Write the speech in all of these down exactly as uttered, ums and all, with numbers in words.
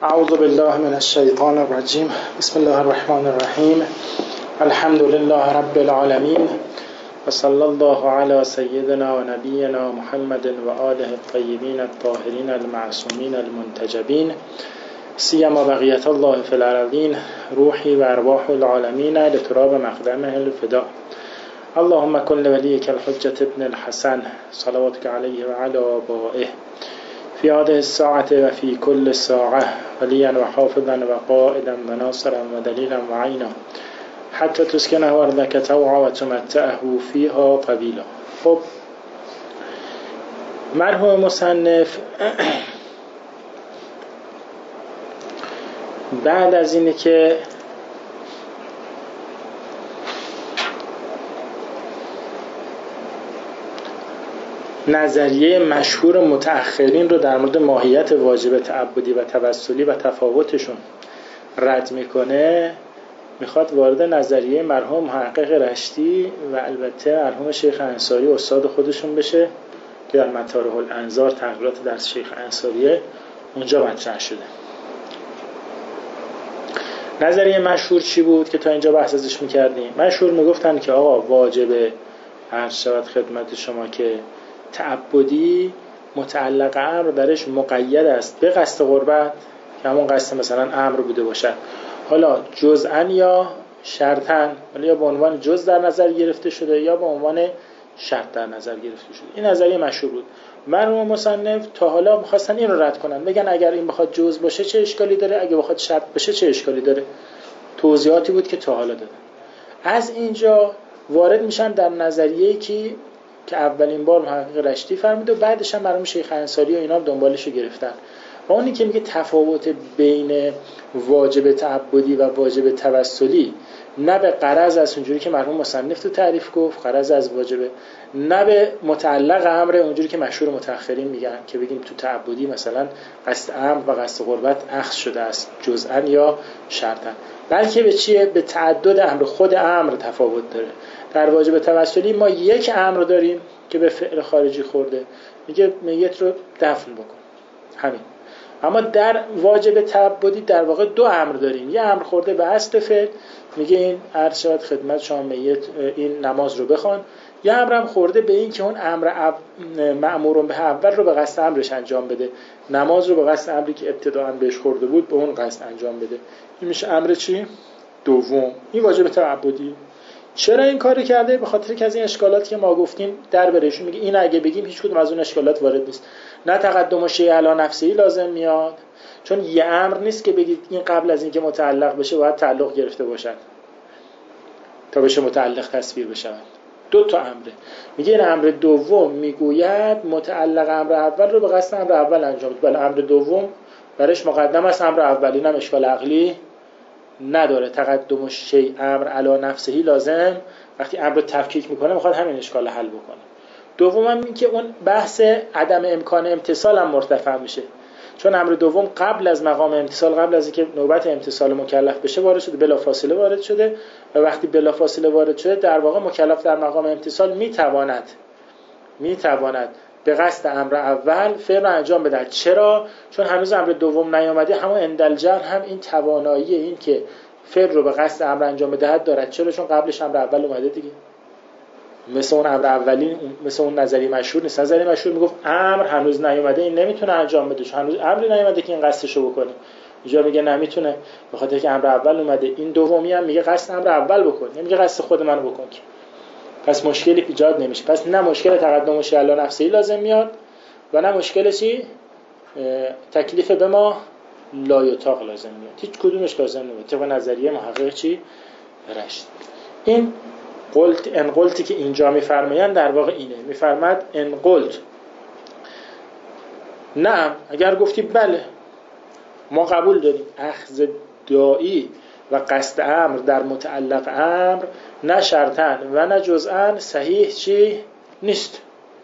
اعوذ بالله من الشیطان الرجیم. بسم الله الرحمن الرحیم. الحمد لله رب العالمین و صلی الله علی سیدنا و نبینا محمد و آله الطیبین الطاهرین المعصومین المنتجبین سیما بقیت الله فی الارضین روحی و ارواح العالمین لتراب مقدمه الفداء. اللهم کن لولیک الحجة ابن الحسن صلواتك علیه و علی آبائه فی هذه الساعة و فی کل ساعة ولیا و حافظا و قائدا و ناصرا و دلیلا و عینا حتی تسکنه ارضک طوعا و تمتعه فیها طویلا. خب مرحوم مصنف بعد از اینه که نظریه مشهور متأخرین رو در مورد ماهیت واجب تعبدی و توسلی و تفاوتشون رد میکنه، میخواد وارد نظریه مرحوم محقق رشتی و البته مرحوم شیخ انصاری استاد خودشون بشه که در مطارح الانظار تغییرات در شیخ انصاریه اونجا مطرح شده. نظریه مشهور چی بود که تا اینجا بحث ازش میکردیم؟ مشهور میگفتن که آقا واجب عرض شود خدمت شما که تعبدی متعلق امر درش مقید است به قصد قربت که همون قصد مثلا امر بوده باشد، حالا جزءا یا شرطا، حالا یا به عنوان جزء در نظر گرفته شده یا به عنوان شرط در نظر گرفته شده. این نظریه مشهور بود. مرحوم مصنف تا حالا می‌خواستن این رو رد کنن، بگن اگر این بخواد جزء باشه چه اشکالی داره، اگه بخواد شرط باشه چه اشکالی داره. توضیحاتی بود که تا حالا دادن. از اینجا وارد میشن در نظریه‌ای که که اولین بار محقق رشتی فرمود و بعدش هم مرحوم شیخ انصاری و اینا دنبالش رو گرفتن. و اونی که میگه تفاوت بین واجب تعبدی و واجب توسلی نه به غرض از اونجوری که مرحوم مصنف تو تعریف گفت غرض از واجبه، نه به متعلق امر اونجوری که مشهور متأخرین میگن که بگیم تو تعبدی مثلا قصد امر و قصد قربت اخذ شده است جزءا یا شرطا، بلکه به چیه؟ به تعدد امر. خود امر تفاوت داره. در واجب توسلی ما یک امر داریم که به فعل خارجی خورده، میگه میت رو دفن بکن، همین. اما در واجب تعبدی در واقع دو امر داریم، یه امر خورده به اصل فعل، میگه این عرض شود خدمت شما میت این نماز رو بخوان، یه امرم خورده به این که اون امر اب... مأمورون به اول رو به قصد امرش انجام بده، نماز رو به قصد امری که ابتداء بهش خورده بود به اون قصد انجام بده. این میشه امر چی؟ دوم. این واجب تعبدی. چرا این کارو کرده؟ به خاطر که از این اشکالاتی که ما گفتیم در برشون میگه این اگه بگیم هیچ کدوم از اون اشکالات وارد نیست. نه تقدم شیء علی نفسه لازم میاد، چون یه امر نیست که بگید این قبل از اینکه متعلق بشه باید تعلق گرفته باشد تا بشه متعلق تصویر بشه. دو تا امره. میگه این امر دوم میگوید متعلق امر اول رو به قصد امر اول انجام بده، بله امر دوم برش مقدم است امر اولی، نه اشکال عقلی نداره. تقدم شیء امر علی نفسه لازم وقتی امر رو تفکیک میکنه میخواد همین اشکال حل بکنه. دوم هم این که اون بحث عدم امکان امتصال هم مرتفع میشه، چون امر دوم قبل از مقام امتصال، قبل از اینکه نوبت امتصال مکلف بشه وارد شده، بلافاصله وارد شده و وقتی بلافاصله وارد شده در واقع مکلف در مقام امتصال میتواند میتواند به قصد امر اول فعل رو انجام بده. چرا؟ چون هنوز امر دوم نیامده. همون اندلجر هم این توانایی این که فعل رو به قصد امر انجام بدهد دارد. چرا؟ چون قبلش امر اول اومده دیگه. مثل اون امر اولی، مثل اون نظریه مشهور نیست. نظریه مشهور میگفت امر هنوز نیامده این نمیتونه انجام بده، چون هنوز امری نیامده که این قصدشو بکنه. اینجا میگه نمیتونه به خاطر که امر اول اومده. این دومی هم میگه قصد امر اول بکن، نمیگه قصد خود منو بکن. پس مشکلی ایجاد نمیشه. پس نه مشکل تقدم شیء علی نفسه لازم میاد و نه مشکل چی؟ تکلیف به ما لا یطاق لازم میاد. هیچ کدومش لازم نمیاد. طبق نظریه محقق چی؟ رشت. این قلت ان قلتی که اینجا میفرمایند در واقع اینه. میفرماد ان قلت نه، اگر گفتی بله ما قبول داریم اخذ داعی و قصد امر در متعلق امر نه شرطاً و نه جزءاً صحیح چی نیست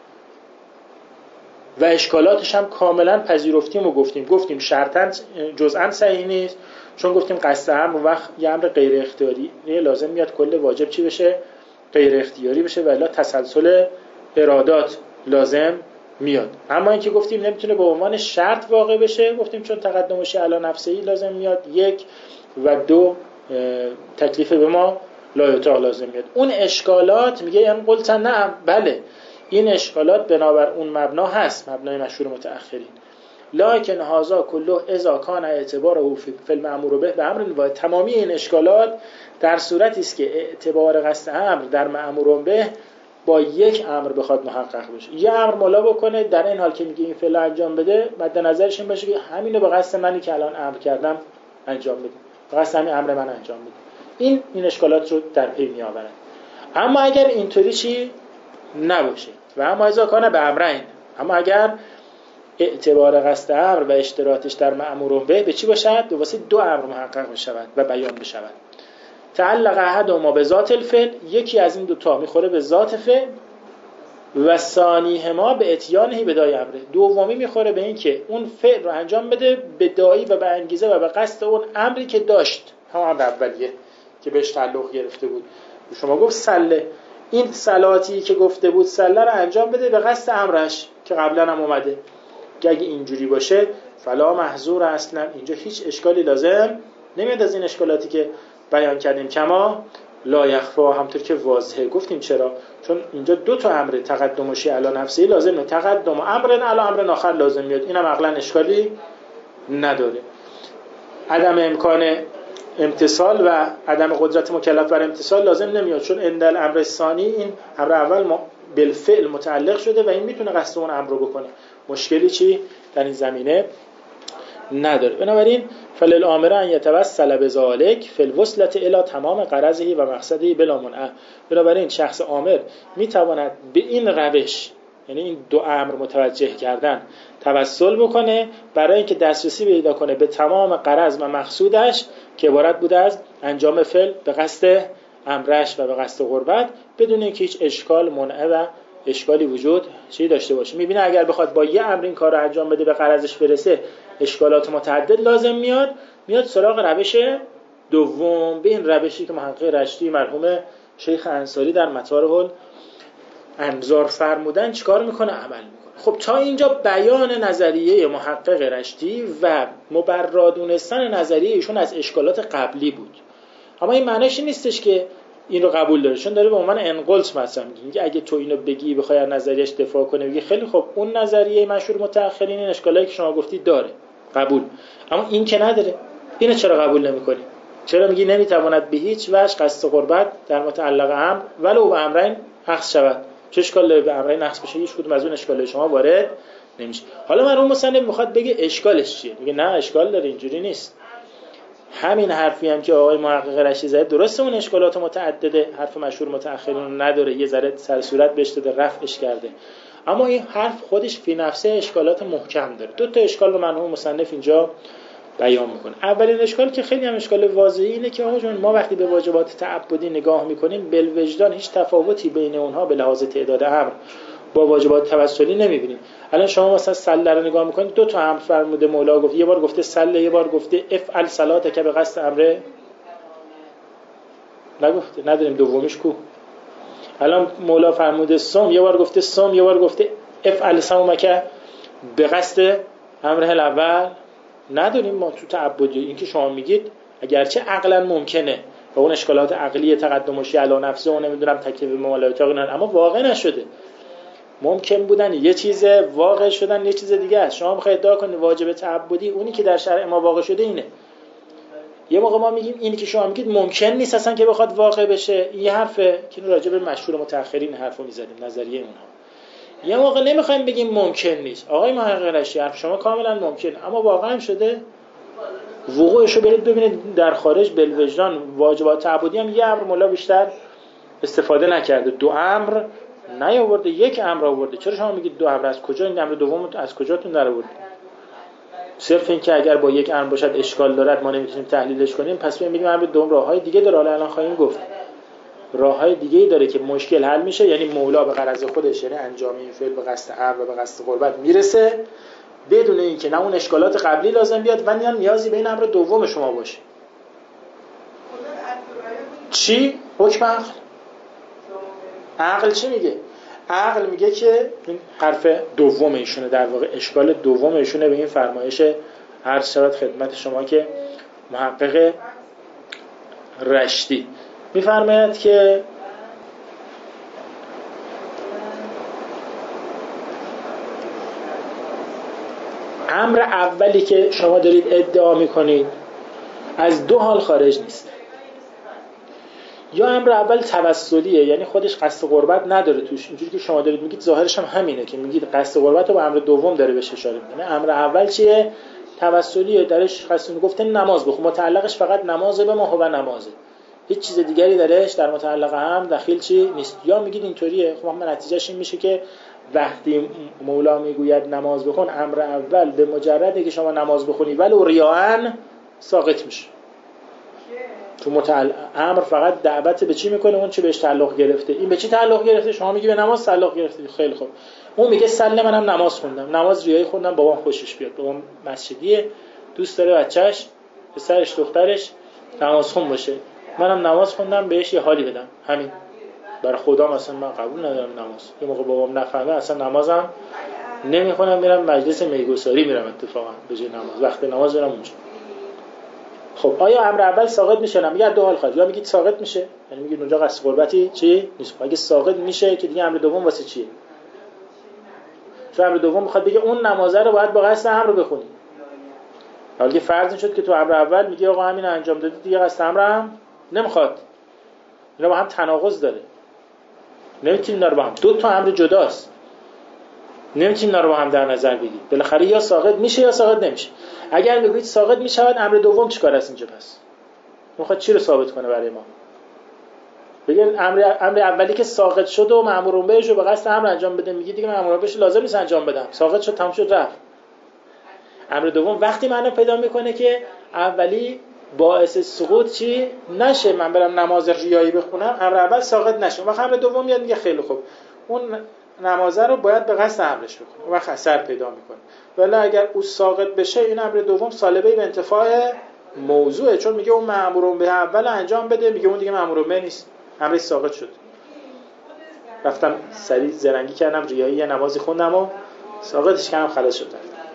و اشکالاتش هم کاملا پذیرفتیم و گفتیم گفتیم شرطاً جزءاً صحیح نیست، چون گفتیم قصد امر وقت یه امر غیر اختیاری لازم میاد کل واجب چی بشه؟ غیر اختیاری بشه و الا تسلسل ارادات لازم میاد. اما اینکه گفتیم نمیتونه به عنوان شرط واقع بشه، گفتیم چون تقدمش علی نفسه‌ای لازم میاد، یک و دو تکلیف به ما لا یطاق لازم میاد. اون اشکالات میگه یعنی قلت نعم، بله این اشکالات بنابر اون مبنا هست، مبنای مشهور متأخرین. لکن هذا کله اذا کان اعتباره فی المأمور به به امر واحد. تمامی این اشکالات در صورتی است که اعتبار قصد امر در مأمور به با یک امر بخواد محقق بشه. یه امر مولا بکنه در این حال که میگه این فعل انجام بده، مد نظرش این باشه که همینو به قصد منی که الان امر کردم انجام بده، به قصد همین امر من انجام بده. این این اشکالات رو در پی می آورد. اما اگر اینطوری چی نباشه و اما اذا کان به امرین، اما اگر اعتبار قصد امر و اشتراطش در مأمور به به چی باشد؟ به واسه دو امر محقق بشود و بیان بشود. تعلق احدهما به ذات الفعل، یکی از این دو تا میخوره به ذات فعل، و ثانیهما به اتیانه بدای امره، دومی میخوره به این که اون فعل رو انجام بده به دایی و به انگیزه و به قصد اون امری که داشت، هم امر اولیه که بهش تعلق گرفته بود. شما گفت سله، این صلاتی که گفته بود سله رو انجام بده به قصد امرش که قبلا هم اومده. که اگه اینجوری باشه فلا محظور اصلا، اینجا هیچ اشکالی لازم نمیاد از این اشکالاتی که بیان کردیم. کما لا یخفا، همطور که واضحه. گفتیم چرا؟ چون اینجا دو تا امر تقدمشی علی نفسی لازم نه، تقدم امر علی امر آخر لازم میاد، اینم عقلا اشکالی نداره. عدم امکان امتصال و عدم قدرت مکلف بر امتصال لازم نمیاد، چون اندل امر ثانی، این امر اول بالفعل متعلق شده و این میتونه قصد اون امر رو بکنه. مشکلی چی در این زمینه نداره. بنابراین فللآمر ان یتوسل بذلک فی الوصلة الی تمام غرضه و مقصده بلا منع. بنابراین شخص آمر میتواند به این روش، یعنی این دو امر متوجه کردن، توسل بکنه برای اینکه دسترسی پیدا کنه به تمام غرض و مقصودش که عبارت بوده از انجام فعل به قصد امرش و به قصد قربت، بدون اینکه هیچ اشکال منع و اشکالی وجود چی داشته باشه. میبینه اگر بخواد با یه امر این کار رو انجام بده به غرضش برسه، اشکالات متعدد لازم میاد، میاد سراغ روش دوم، به این روشی که محقق رشتی مرحوم شیخ انصاری در مطارح الانظار فرمودن چیکار میکنه؟ عمل میکنه. خب تا اینجا بیان نظریه محقق رشتی و مبرادونستن نظریه ایشون از اشکالات قبلی بود. اما این معنیش این نیستش که این رو قبول داره، چون داره به عنوان انقلت مثلا میگه اگه تو اینو بگی بخوای از نظریهش دفاع کنه، بگی خیلی خب اون نظریه مشهور متأخرین این اشکالایی که شما گفتی داره، قبول. اما این که نداره، اینو چرا قبول نمی‌کنی؟ چرا میگی نمیتواند به هیچ وجه قصد قربت در متعلق امر ولو به امرین نقص شود؟ چه اشکال داره به امرین نقص بشه؟ هیچ کدوم از اون اشکالای شما وارد نمیشه. حالا من اون مصنف میخواد بگه اشکالش چیه، میگه نه اشکال داره، اینجوری نیست. همین حرفی هم که آقای محقق رشتی زده درسته، اون اشکالات متعدده، حرف مشهور متأخرین نداره، یه ذره سر صورت بهش داده رفعش کرده، اما این حرف خودش فی نفسه اشکالات محکم داره. دو تا اشکال رو مرحوم مصنف اینجا بیان میکنه. اولین اشکال که خیلی هم اشکال واضحی اینه که آقا جون ما وقتی به واجبات تعبدی نگاه میکنیم بالوجدان هیچ تفاوتی بین اونها به لحاظ تعداد امر با واجبات توسلی نمیبینیم. الان شما مثلا سله رو نگاه میکنید، دو تا امر فرموده مولا گفت، یه بار گفته سله، یه بار گفته افعل صلاتک به قصد امره، نگفته، نداریم دومیش کو. الان مولا فرموده صوم، یه بار گفته صوم، یه بار گفته افعل صومک به قصد امر الاول، نداریم ما تو تعبدی. این که شما میگید اگرچه عقلا ممکنه و اون اشکالات عقلی تقدمشی علی نفسه و نمیدونم تکلیف ممالات اما واقع نشده. ممکن بودن یه چیز، واقع شدن یه چیز دیگه است. شما میخواید ادعا کنید واجب تعبدی اونی که در شرع ما واقع شده اینه، یه موقع ما میگیم اینی که شما میگید ممکن نیست اصلا که بخواد واقع بشه. این یه حرفه که راجع به مشهور متأخرین حرفو میزدیم، نظریه اونها. یه موقع نمیخوایم بگیم ممکن نیست. آقای محقق رشتی حرف شما کاملا ممکن، اما واقعا شده وقوعشو برید ببینید در خارج بالوجدان واجبات تعبدی هم یه امر مولا بیشتر استفاده نکرده، دو امر نیاورده، یک امر آورده. چرا شما میگید دو امر؟ از کجا این امر دوم از کجاتون در آورد؟ صرف این که اگر با یک امر باشد اشکال دارد ما نمیتونیم تحلیلش کنیم، پس میگیم امر دوم راههای دیگه داره. حالا الان خواهیم گفت راههای دیگه‌ای داره که مشکل حل میشه، یعنی مولا به غرض خودش، یعنی انجام این فعل به قصد امر و به قصد قربت میرسه بدون اینکه نه اون اشکالات قبلی لازم بیاد و نه نیازی به این امر دوم شما باشه. چی؟ حکم عقل. عقل چی میگه؟ عقل میگه که این حرف دوم ایشونه، در واقع اشکال دوم ایشونه به این فرمایش عرض شود خدمت شما که محقق رشدی میفرماید که امر اولی که شما دارید ادعا میکنید از دو حال خارج نیست. یا امر اول توسلیه، یعنی خودش قصد قربت نداره توش، اینجوری که شما دارید میگید ظاهرش هم همینه که میگید قصد قربت رو با امر دوم داره بهش اشاره میکنه. امر اول چیه؟ توسلیه، درش قصد گفته نماز بخون، متعلقش فقط نماز به ما و نمازه، هیچ چیز دیگری درش در متعلق هم دخیل چی نیست. یا میگید اینطوریه، خب هم نتیجهش این میشه که وقتی مولا میگوید نماز بخون، امر اول به مجرده که شما نماز بخونی ولو ریاءن ساقط میشه. تو متعلق امر فقط دعوت به چی میکنه؟ اون چه بهش تعلق گرفته. این به چی تعلق گرفته؟ شما میگی به نماز تعلق گرفته، خیلی خوب. اون میگه سله منم نماز خوندم، نماز ریایی خوندم، بابام خوشش بیاد، بابام مسجدیه، دوست داره بچه‌ش پسرش دخترش نماز خون باشه، منم نماز خوندم بهش یه حالی بدم، همین. برای خدا مثلا من قبول ندارم نماز، یه موقع بابام نفهمه اصلا نمازم نمیخونم، میرم مجلس میگساری میرم اتفاقا به جای نماز، وقت نماز برم اونجا. خب آیا امر اول ساقط میشه؟ نه، میگه دو حال خواهد، یا میگید ساقط میشه یعنی میگید اونجا قصد قربتی چی نیست. اگه ساقط میشه که دیگه امر دوم واسه چیه؟ چون امر دوم میخواد بگه اون نمازه رو باید با قصد امر بخونی. حالا که فرض شد که تو امر اول میگه آقا همین انجام دادی، دیگه قصد امر هم نمیخواد. اینا با هم تناقض داره، نمیتونین اینا رو با هم، دو تا امر جداست، نمیتونین اینا رو با هم در نظر بگیرید. بالاخره یا ساقط میشه یا ساقط نمیشه. اگر بگید ساقط میشود، امر دوم چیکار است اینجا؟ پس میخواد چی رو ثابت کنه برای ما؟ بگید امر امر اولی که ساقط شد و مأمور بهش رو به قصد امر انجام بده، میگه دیگه مأمور بهش لازم نیست انجام بدم، ساقط شد تموم شد رفت. امر دوم وقتی معنا پیدا میکنه که اولی باعث سقوط چی نشه، من برم نماز ریایی بخونم، امر اول ساقط نشه، وقت امر دوم میاد میگه خیلی خوب اون نمازه رو باید به قصد امرش بخونم، اون وقت اثر پیدا میکنه. ولی اگر او ساقط بشه، این امر دوم سالبه به انتفاع موضوعه، چون میگه اون مأمور به اول انجام بده، میگه اون دیگه مأمور به نیست، امرش ساقط شد. رفتم سریع زرنگی کردم ریایی یه نمازی خوندم و ساقطش کردم، خلاص شد.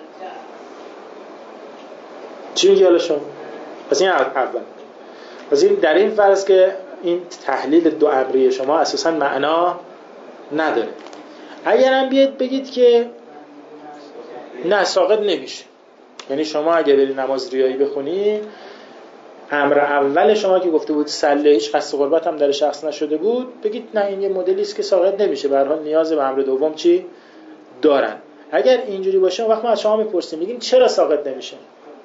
چی میگه حالا شما؟ پس این اول. پس این در این فرض که این تحلیل دو امری شما اساساً معنا نداره. اگرم بیاد بگید که نه ساقط نمیشه، یعنی شما اگه بری نماز ریایی بخونی، امر اول شما که گفته بود سله هیچ قصد قربت هم در شخص نشده بود، بگید نه این یه مدلی است که ساقط نمیشه، به هر حال نیاز به امر دوم چی دارن. اگر اینجوری باشه وقت ما از شما میپرسیم میگیم چرا ساقط نمیشه؟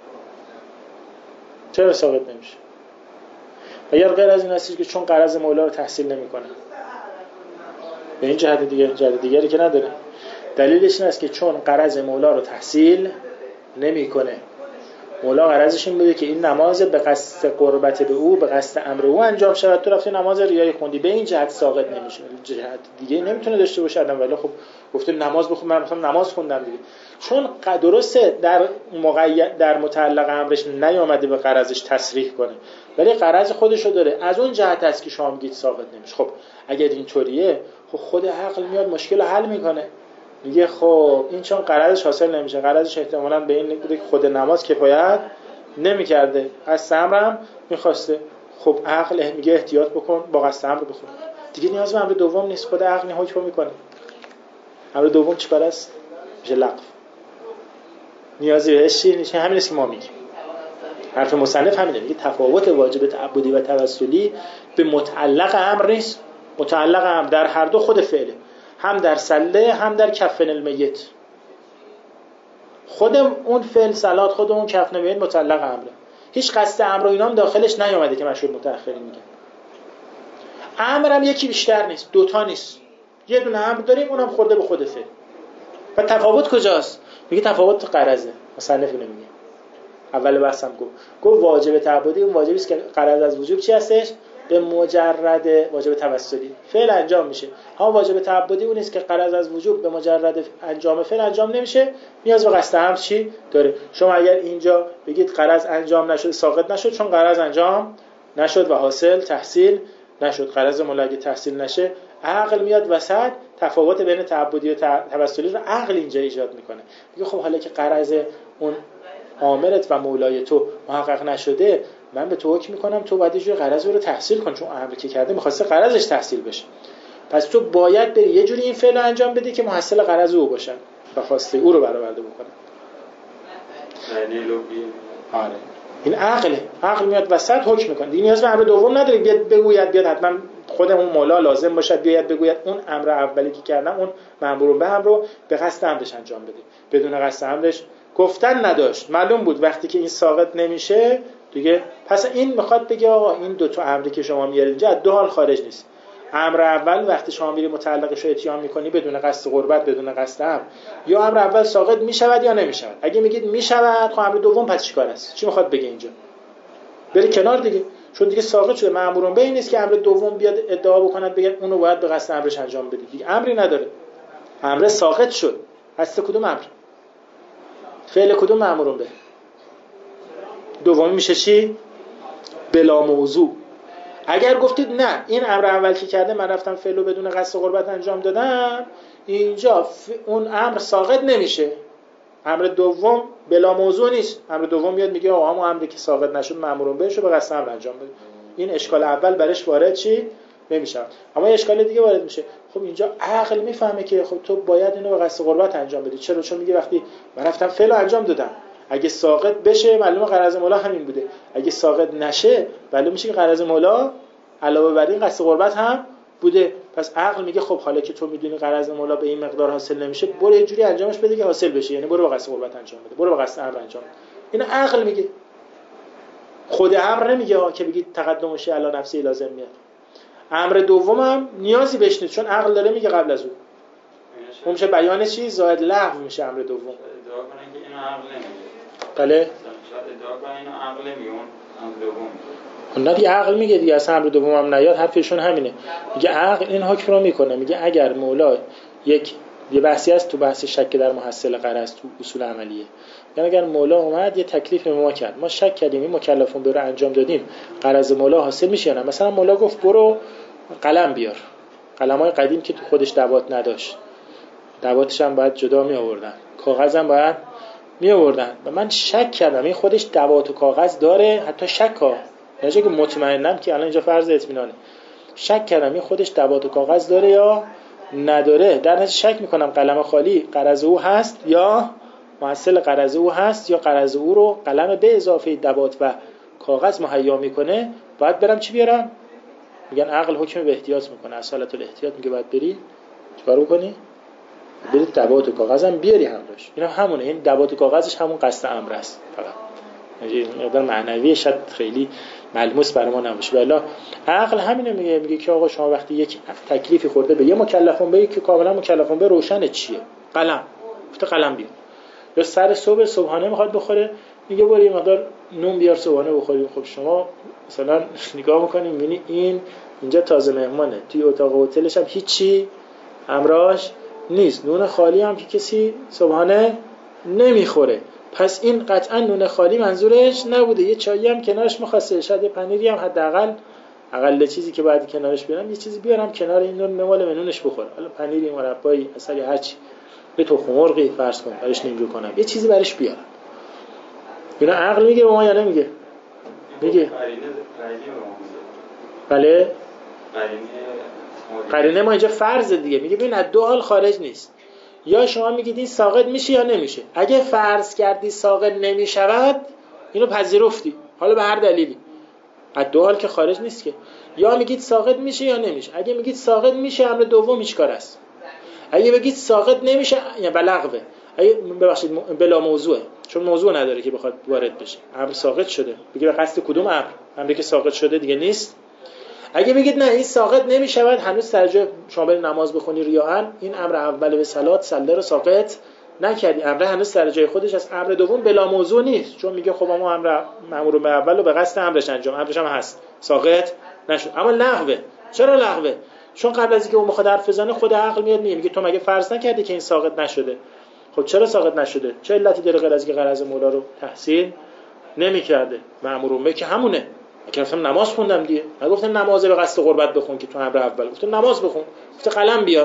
چرا ساقط نمیشه؟ اگر غیر از این هستی که چون غرض مولا رو تحصیل نمیکنه، به این جهت دیگه جهت دیگری که نداره. دلیلش این است که چون غرض مولا رو تحصیل نمیکنه. مولا غرضش این بوده که این نماز به قصد قربت به او، به قصد امر او انجام شود، تو رفتی نماز ریایی خوندی، به این جهت ساقط نمیشه. جهت دیگه نمیتونه داشته باشه آدم، ولی خب گفته نماز بخون، من مثلا نماز خوندم دیگه، چون درسته در مقید در متعلق امرش نیامده به غرضش تصریح کنه، ولی غرض خودشو داره، از اون جهت است که شما میگید ساقط نمیشه. خب اگر اینطوریه، خب خود عقل میاد مشکل رو حل میکنه، میگه خب این چون غرضش حاصل نمیشه، غرضش احتمالاً به این بوده که خود نماز کفایت نمیکرده، قصد امرم میخواسته، خب عقل میگه احتیاط بکن، با قصد امر بخون، دیگه نیاز به امر دوم نیست، خود عقل حکم میکنه. امر دوم چیکار است؟ میشه لغو، نیازی بهش نیست. همین است که ما میگیم. حرف مصنف همینه، میگه تفاوت واجب تعبدی و توسلی به متعلق امر نیست. متعلق امر در هر دو خود فعله، هم در سله هم در کفن المیت. خود اون فعل صلات، خود اون کفن المیت متعلق امره، هیچ قصد امر و اینا هم داخلش نیامده که مشهور متأخرین میگن. امر هم یکی بیشتر نیست، دوتا نیست، یه دونه امر داریم، اونم خورده به خود فعل. و تفاوت کجاست؟ میگه تفاوت غرضه. مصنف اینو میگه. اول بحثم گفت گفت واجب تعبدی اون واجبی است که غرض از وجوب چی هستش؟ به مجرد واجب توسلی فعل انجام میشه. ها واجب تعبدی اون است که غرض از وجوب به مجرد انجام فعل انجام نمیشه، نیاز به قصد امر چی داره. شما اگر اینجا بگید غرض انجام نشد، ساقط نشد، چون غرض انجام نشد و حاصل تحصیل نشد. غرض مولا اگه تحصیل نشه، عقل میاد وسط تفاوت بین تعبدی و توسلی رو عقل اینجا ایجاد میکنه. میگه خب حالا که غرض اون آمرت و مولای تو محقق نشده، من به تو حکم میکنم تو باید یه جور غرض رو تحصیل کن، چون امری که کرده میخواسته غرضش تحصیل بشه. پس تو باید بری یه جوری این فعل رو انجام بدی که محصل غرض او باشن و خواسته او رو برآورده بکنه. آره این عقله، عقل میاد وسط حکم میکنه دیگه، نیاز به امر دوم نداره بیاد بگوید بیاد حتما خودمون مولا لازم باشد بیاد بگوید اون امر اولی که کردم اون مأمور به امر رو به قصد امرش انجام بده. بدون قصد امرش گفتن نداشت، معلوم بود وقتی که این ساقط نمیشه دیگه. پس این میخواد بگه آقا این دو تا امری که شما میارید اینجا از دو حال خارج نیست. امر اول وقتی شما میری متعلقش رو اتیان میکنی بدون قصد قربت بدون قصد امر، یا امر اول ساقط میشود یا نمیشود. اگه میگید میشود خب امر دوم پس چیکار است؟ چی میخواد بگه اینجا؟ بری کنار دیگه، چون دیگه ساقط شده. مأمورون به این نیست که امر دوم بیاد ادعا بکند بگه اونو باید به قصد امرش انجام بدی، دیگه امری نداره، امر ساقط شد. قصد کدوم امر؟ فعل کدوم مأمورون به؟ دومی میشه چی؟ بلا موضوع. اگر گفتید نه این امر اول که کرده من رفتم فعلو بدون قصد قربت انجام دادم، اینجا ف... اون امر ساقط نمیشه. امر دوم بلا موضوع نیست. امر دوم میاد میگه آقا همون امری که ساقط نشد مأمورون بهش رو به قصد امر انجام بده. این اشکال اول برش وارد چی نمیشه. اما اشکال دیگه وارد میشه. خب اینجا عقل میفهمه که خب تو باید اینو به قصد قربت انجام بدی. چرا؟ چون میگه وقتی من رفتم فعلو انجام دادم، اگه ساقط بشه معلومه غرض مولا همین بوده، اگه ساقط نشه معلوم میشه که غرض مولا علاوه بر این قصد قربت هم بوده. پس عقل میگه خب حالا که تو میدونی غرض مولا به این مقدار حاصل نمیشه، برو یه جوری انجامش بده که حاصل بشه، یعنی برو به قصد قربت انجام بده، برو به قصد امر انجام بده. این عقل میگه، خود امر نمیگه ها که بگید تقدمش علی نفسی لازم میاد. امر دومم نیازی بهش نیست، چون عقل داره میگه قبل از اون. اون میشه بیان چی؟ زائد لغو میشه امر دوم. ادعا کنن که اینو عقل نمیگه. بله. شاید ادعا کنن اینو عقل نمیگه، اون امر دوم. اون دیگه عقل میگه دیگه، اصلا امر دوم هم نیاد، حرفشون همینه. میگه عقل این حکم رو میکنه، میگه اگر مولا یک یه بحثی است تو بحث شک در محصل غرض تو اصول عملیه، یعنی اگر مولا اومد یه تکلیف به ما کرد، ما شک کردیم این مکلفون برو انجام دادیم غرض مولا حاصل میشه نه. مثلا مولا گفت برو قلم بیار، قلمای قدیم که تو خودش دوات نداشت، دواتش هم باید جدا می آوردن، کاغذم باید می آوردن، و من شک کردم این خودش دوات و کاغذ داره، حتی شک ها نجا که مطمئنم که الان اینجا فرض اطمینانه، شک کردم این خودش دوات و کاغذ داره یا نداره. در نتیجه شک میکنم قلم خالی غرض او هست یا محصل غرض او هست، یا غرض او رو قلم به اضافه دوات و کاغذ مهیا میکنه. باید برم چی بیارم؟ میگن عقل حکم به احتیاط میکنه، اصالت الاحتیاط میگه باید بری چیکار بکنی؟ بری دوات و کاغذم بیاری همراهش. اینا همونه، این دوات و کاغذش همون قصد امر است فقط. این مقدار معنوی شاید خیلی ملموس برای ما نباشه. والا عقل همینه میگه، میگه که آقا شما وقتی یک تکلیفی خورده به یه مکلفون به که کاملا مکلفون به روشن چیه، قلم گفته قلم بیار، یا سر صبح صبحانه میخواد بخوره میگه برو یه مقدار نون بیار صبحانه بخوریم. خب شما مثلا نگاه میکنیم میبینی این اینجا تازه مهمانه، توی اتاق هتلش هم هیچی همراهش نیست، نون خالی هم که کسی صبحانه نمیخوره. پس این قطعا نون خالی منظورش نبوده، یه چایی هم کنارش می‌خواسته، شاید یه پنیری هم حداقل اقل چیزی که باید کنارش بیارم یه چیزی بیارم کنار این نون ممال منونش بخوره. حالا پنیری، مربایی، عسل، هر چی، به تخم مرغی فرض کن براش نمیگو کنم، یه چیزی براش بیارم. اینا عقل میگه به ما یا نمیگه؟ میگه. بله؟ قرینه ما اینجا فرض دیگه، میگه ببین از دو حال خارج نیست، یا شما میگید این ساقط میشه یا نمیشه. اگه فرض کردی ساقط نمیشود اینو پذیرفتی، حالا به هر دلیلی، از دو حال که خارج نیست که. یا میگید ساقط میشه یا نمیشه. اگه میگید ساقط میشه امر دوم هیچ کار است. اگه بگید ساقط نمیشه یعنی بلغوه، اگه ببخشید بلا موضوعه، چون موضوع نداره که بخواد وارد بشه، امر ساقط شده، بگید به قصد کدوم امر؟ امری که ساقط شده دیگه نیست. اگه بگید نه این ساقط نمیشود، هنوز سر جای شما برید نماز بخونی ریاءن، این امر اول به صلات سله رو ساقط نکردی، امر هنوز سر جای خودش است. امر دوم بلا موضوع نیست، چون میگه خب ما امر مأمور به اول رو به قصد امرش انجام، امرش هم هست ساقط نشد. اما لغوه. چرا لغوه؟ چون قبل از اینکه اون بخواد حرف بزنه خود عقل میاد میگه تو مگه فرض نکردی که این ساقط نشده؟ خب چرا ساقط نشده؟ چه علتی داره غیر از اینکه غرض مولا رو تحصیل نمی‌کرده؟ مأمور به که همونه. اگه رفتم نماز خوندم دیگه، نگفتم نماز به قصد قربت بخون که تو امر اول، گفتم نماز بخون، گفت قلم بیار.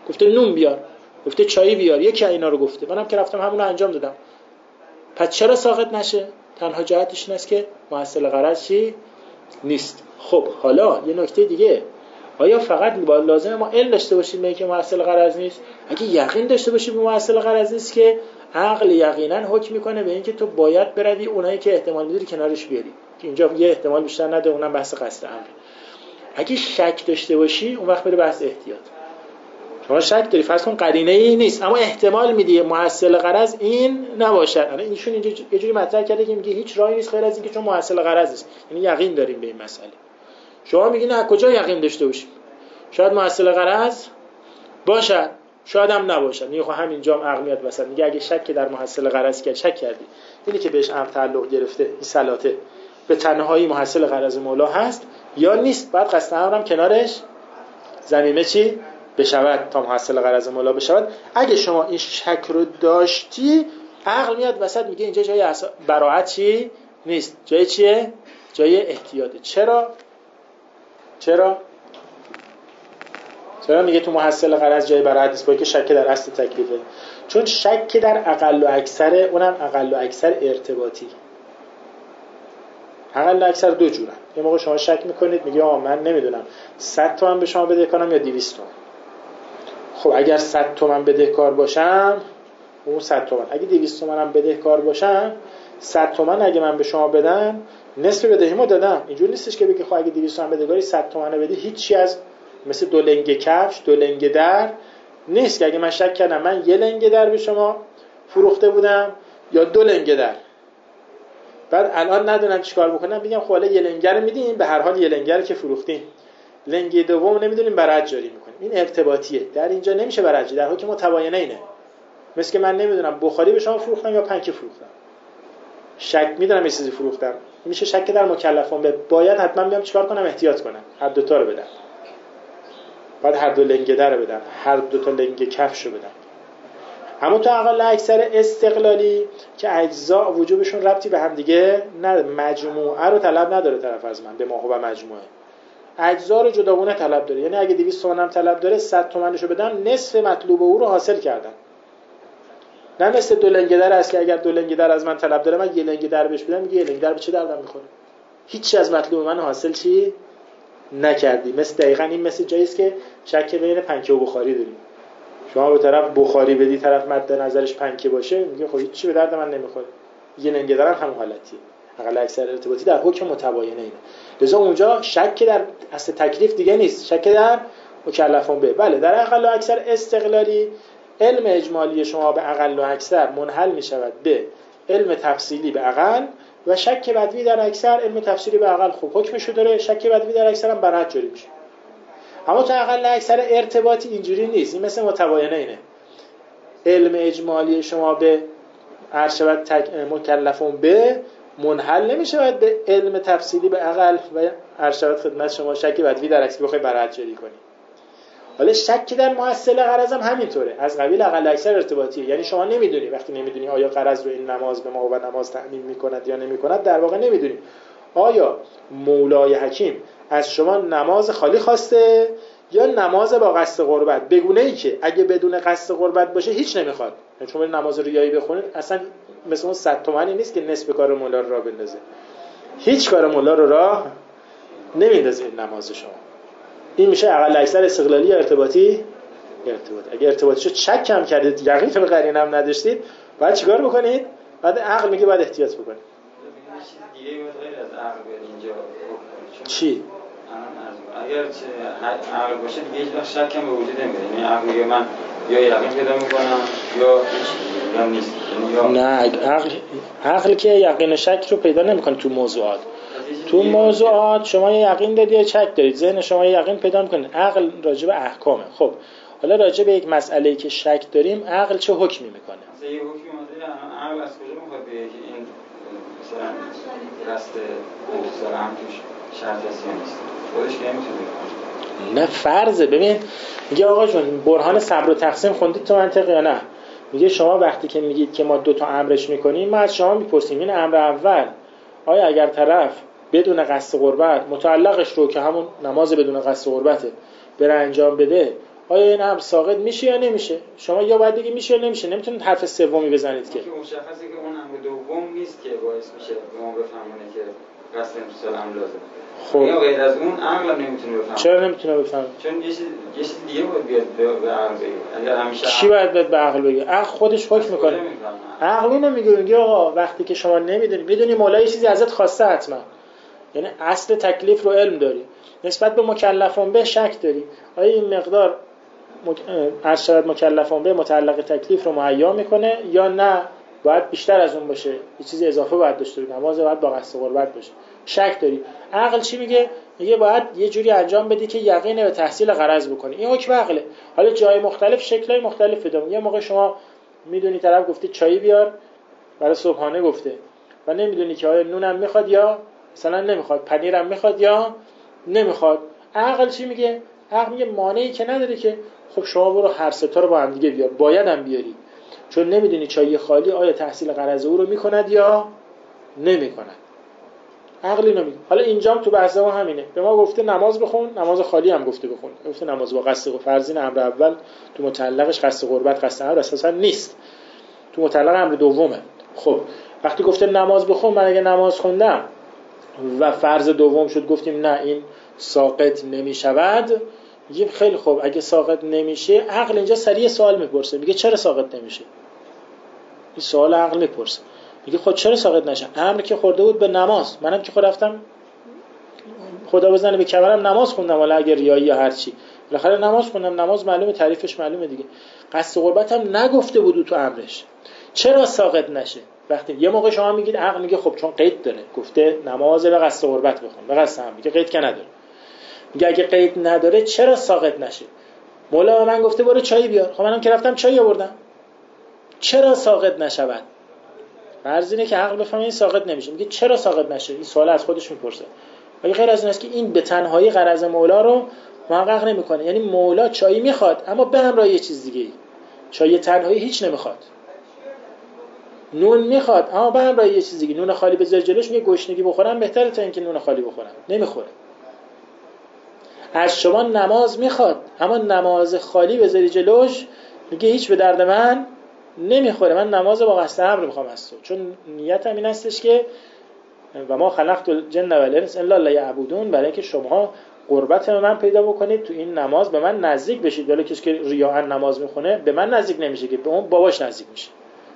گفته نون بیار، گفته چای بیار، یکی اینا رو گفته، منم که رفتم همون رو انجام دادم. پس چرا ساقط نشه؟ تنها جهتش این است که محصل غرض چی نیست. خب حالا یه نکته دیگه، آیا فقط لازمه ما علم داشته باشیم به اینکه محصل غرض نیست؟ اگه یقین داشته باشیم به محصل غرض نیست که عقل یقینا حکم میکنه به اینکه تو باید بروی اونایی که احتمال میداری کنارش بیاری، که اینجا یه احتمال بیشتر نده، اونم بحث قصد امر. اگه شک داشته باشی اون وقت بره بحث احتیاط. شما شک داری، فرض کن قرینه ای نیست اما احتمال میدی محصل غرض این نباشه. الان ایشون اینجا یه جوری مطرح کرده که میگه هیچ راهی نیست غیر از اینکه چون محصل غرض است، یعنی یقین داریم به این مسئله. شما میگین از کجا یقین داشته باشیم؟ شاید محصل غرض باشد، شاید هم نباشد. میگه خب همینجا هم عقل میاد وسط، میگه اگه شک در محصل غرض کرد، شک کردی اینی که بهش امر تعلق گرفته، این صلاته به تنهایی محصل غرض مولا هست یا نیست، بعد قصد امرم کنارش ضمیمه چی بشود تا محصل غرض مولا بشود. اگه شما این شک رو داشتی، عقل میاد وسط میگه اینجا جای براءت چی نیست، جای چیه؟ جای احتیاطه. چرا؟ چرا؟ چرا میگه تو محصل غرض جای براءت نیست؟ با اینکه شک در اصل تکلیفه. چون شک در اقل و اکثر، اونم اقل و اکثر ارتباطی. اقل و اکثر دو جورن. یه موقع شما شک میکنید میگه آقا من نمیدونم صد تومن به شما بدهکارم یا دویست تومن. خب اگر صد تومن بدهکار باشم اون صد تومن، اگه دویست تومن هم بدهکار باشم، صد تومن اگه من به شما بدم نصف بدهیمو دادم. اینجوری نیستش که بگی خب اگه دویست تومن بدهکاری صد تومن بدی هیچی، از مثل دو لنگ کفش دو لنگ در نیست که اگه من شک کردم من یه لنگ در به شما فروخته بودم یا دو لنگ در، بعد الان ندونم چیکار بکنم، میگم خب حالا یه لنگر میدیم، به هر حال یه لنگر که فروختیم، لنگ دوم نمیدونیم براءت جاری میکنیم. این ارتباطیه. در اینجا نمیشه براءت جاری، در حکم متباینه اینه. مثل که من نمیدونم بخاری به شما فروختم یا پنکه فروختم، شک میدونم یه چیزی فروختم، میشه شک در مکلفم، به باید حتما بیام چیکار کنم؟ احتیاط کنم، هر دو تا رو بدم، بعد هر دو لنگ در رو بدم، هر دو تا لنگ کفش رو بدم. اما تو اقل اکثر استقلالی که اجزا وجوبشون ربطی به هم دیگه نداره، مجموعه رو طلب نداره طرف از من، به ما و مجموعه اجزا رو جداگونه طلب داره. یعنی اگه دویست تومن هم طلب داره، صد تومنشو بدم، نصف مطلوب او رو حاصل کردم. نه مثل دو لنگ در است که اگر دو لنگ در از من طلب داره من یه لنگ در بهش بدم، میگه یه لنگ در به چه دردم میخوره؟ هیچی از مطلوب من حاصل چی نکردی. مثل دقیقاً این مثل جایی است که شک بین پنکه و بخاری داریم. شما به طرف بخاری بدی، طرف مد نظرش پنکه باشه، میگه خب هیچی به درد من نمیخوره. یه لنگ در هم حالتیه. اقل اکثر ارتباطی در حکم متباینه اینه. لذا اونجا شک در اصل تکلیف دیگه نیست، شک در مکلفون به. بله در اقل و اکثر استقلالی علم اجمالی شما به اقل و اکثر منحل می شود به علم تفصیلی به اقل، و شک بدوی در اکثر علم تفصیلی به اقل خوب حکمشو داره، شک بدوی در اکثر هم براءت جاری میشه. اما تو اقل اکثر ارتباطی اینجوری نیست. این مثل متباینه اینه، علم اجمالی شما به ارشبت مکلفون به منحل نمی شود به علم تفصیلی به اقل، و ارشبت خدمت شما شک بدوی در اکثر بخوای براءت جاری کنی. حالا شک در محصل غرض هم همینطوره، از قبیل اقل اکثر ارتباطیه. یعنی شما نمیدونی، وقتی نمیدونی آیا غرض رو این نماز به ما و نماز تعمیم میکند یا نمیکند، در واقع نمیدونی آیا مولای حکیم از شما نماز خالی خواسته یا نماز با قصد قربت، بگونه ای که اگه بدون قصد قربت باشه هیچ نمیخواد. یعنی شما نماز ریایی بخونید اصلا مثل اون صد تومانی نیست که نصف کار مولا رو راه بندازه، هیچ کار مولا رو راه نمیندازه این نماز شما. این میشه اقل اکثر استقلالی یا ارتباطی؟ ارتباطی. اگه ارتباطیشو چک کم کردید، یقین به قرینه هم نداشتید، بعد چیکار بکنید؟ بعد عقل میگه بعد احتیاط بکنید. دیگه غیر از عقل اینجا چی؟ اگر عقل باشه دیگه هیچ وقت شک هم به وجود نمیاد. یعنی عقل میگه من یا یقین پیدا میکنم یا هیچ یا نیست. نه عقل عقل که یقین شک رو پیدا نمیکنه تو موضوعات. تو موضوعات شما یه یقین دارید یا شک دارید، ذهن شما یه یقین پیدا میکنه. عقل راجع به احکامه. خب حالا راجع به یک مسئله‌ای که شک داریم، عقل چه حکمی میکنه؟ مثلا یه حکمی مثلا عقل از کجا میخواد بگه که این مثلا قصد مثلا هم توش شرط هست یا نیست؟ خودش که نمیتونه. نه فرضه. ببین میگه آقا جون برهان صبر و تقسیم خوندید تو منطق یا نه؟ میگه شما وقتی که میگید که ما دو تا امرش میکنیم، ما از شما میپرسیم این امر اول آیا اگر طرف بدون قصد قربت متعلقش رو که همون نماز بدون قصد قربته بره انجام بده، آیا این امر ساقط میشه یا نمیشه؟ شما یا باید بگید میشه یا نمیشه، نمیتونید حرف سومی بزنید که. که مشخصه که اون امر دوم نیست که باعث میشه به ما بفهمونه که قصد امتصال امر لازمه. خب یا غیر از اون عقل هم نمیتونه بفهمه. چرا نمیتونه بفهمه؟ چون یه چیز یه چیز دیگه باید بیاد به عقل بگه. اگر همیشه چی باید بیاد به عقل بگه؟ عقل خودش حکم میکنه. عقل اینو میگه، میگه آقا وقتی که شما نمیدونی، میدونی مولا یه چیزی ازت خواسته حتما، یعنی اصل تکلیف رو علم داری، نسبت به مکلفون به شک داری، آیا این مقدار از شرط مکلفون به متعلق تکلیف رو مهیا میکنه یا نه باید بیشتر از اون باشه، یه چیزی اضافه باید داشته باشه، نماز باید با قصد قربت باشه، شک داری. عقل چی میگه؟ میگه باید یه جوری انجام بدی که یقین به تحصیل غرض بکنی. این حکم عقله. حالا جای مختلف شکلای مختلف داره. یه موقع شما میدونی طرف گفته چای بیار برای صبحانه گفته و نمیدونی که آیا نونم میخواد یا مثلا نمیخواد، پنیرم میخواد یا نمیخواد. عقل چی میگه؟ عقل میگه مانعی که نداره که خب شما برو هر سه تا رو با هم دیگه بیار، باید هم بیاری، چون نمیدونی چای خالی آیا تحصیل غرض او رو میکند یا نمیکند. عقل اینو میگه. حالا اینجام تو بحث ما همینه، به ما گفته نماز بخون، نماز خالی هم گفته بخون، گفته نماز با قصد فرضین امر اول تو متعلقش قصد قربت قصد امر اساسا نیست، تو متعلق امر دومه. خب وقتی گفته نماز بخون، من اگه نماز خوندم و فرض دوم شد گفتیم نه این ساقط نمیشود، میگیم خیلی خوب اگه ساقط نمیشه، عقل اینجا سریع سوال میپرسه، میگه چرا ساقط نمیشه؟ این سوال عقل میپرسه، میگه خود چرا ساقط نشه؟ امر که خورده بود به نماز، منم که خود رفتم خدا بزنه به کمرم نماز خوندم، ولی اگر ریایی یا هر چی بالاخره نماز خوندم، نماز معلومه، تعریفش معلومه دیگه. قصد قربت هم نگفته بود تو امرش، چرا ساقط نشه؟ وقتی یه موقع شما میگید عقل میگه خب چون قید داره، گفته نماز به قصد قربت بخون، به قصد هم میگه قید که نداره، میگه اگه قید نداره چرا ساقط نشه؟ مولا من گفته برو چای بیار، خب منم که رفتم چای آوردم، چرا ساقط نشود؟ فرض اینه که عقل بفهمه این ساقط نمیشه، میگه چرا ساقط نشه؟ این سوال از خودش میپرسه. ولی غیر از این است که این به تنهایی غرض مولا رو محقق نمیکنه، یعنی مولا چای میخواد اما به همراه یه چیز دیگه ای. چای تنهایی هیچ نمیخواد، نون میخواد اما به همراه یه چیز دیگه. نون خالی بذار جلوش، میگه گشنگی بخورم بهتره تا اینکه نون خالی بخورم، نمیخوره. از شما نماز میخواد اما نماز خالی بذاری جلوش، میگه هیچ به درد من نمیخوره، من نماز با قصد امر میخوام از تو، چون نیتم این هستش که و ما خلقت الجن و الانس الا لیعبدون، برای اینکه شما قربت به من پیدا بکنید، تو این نماز به من نزدیک بشید. ولی کسی که ریاء نماز میخونه به من نزدیک نمیشه، که به اون باباش نزدیک میشه.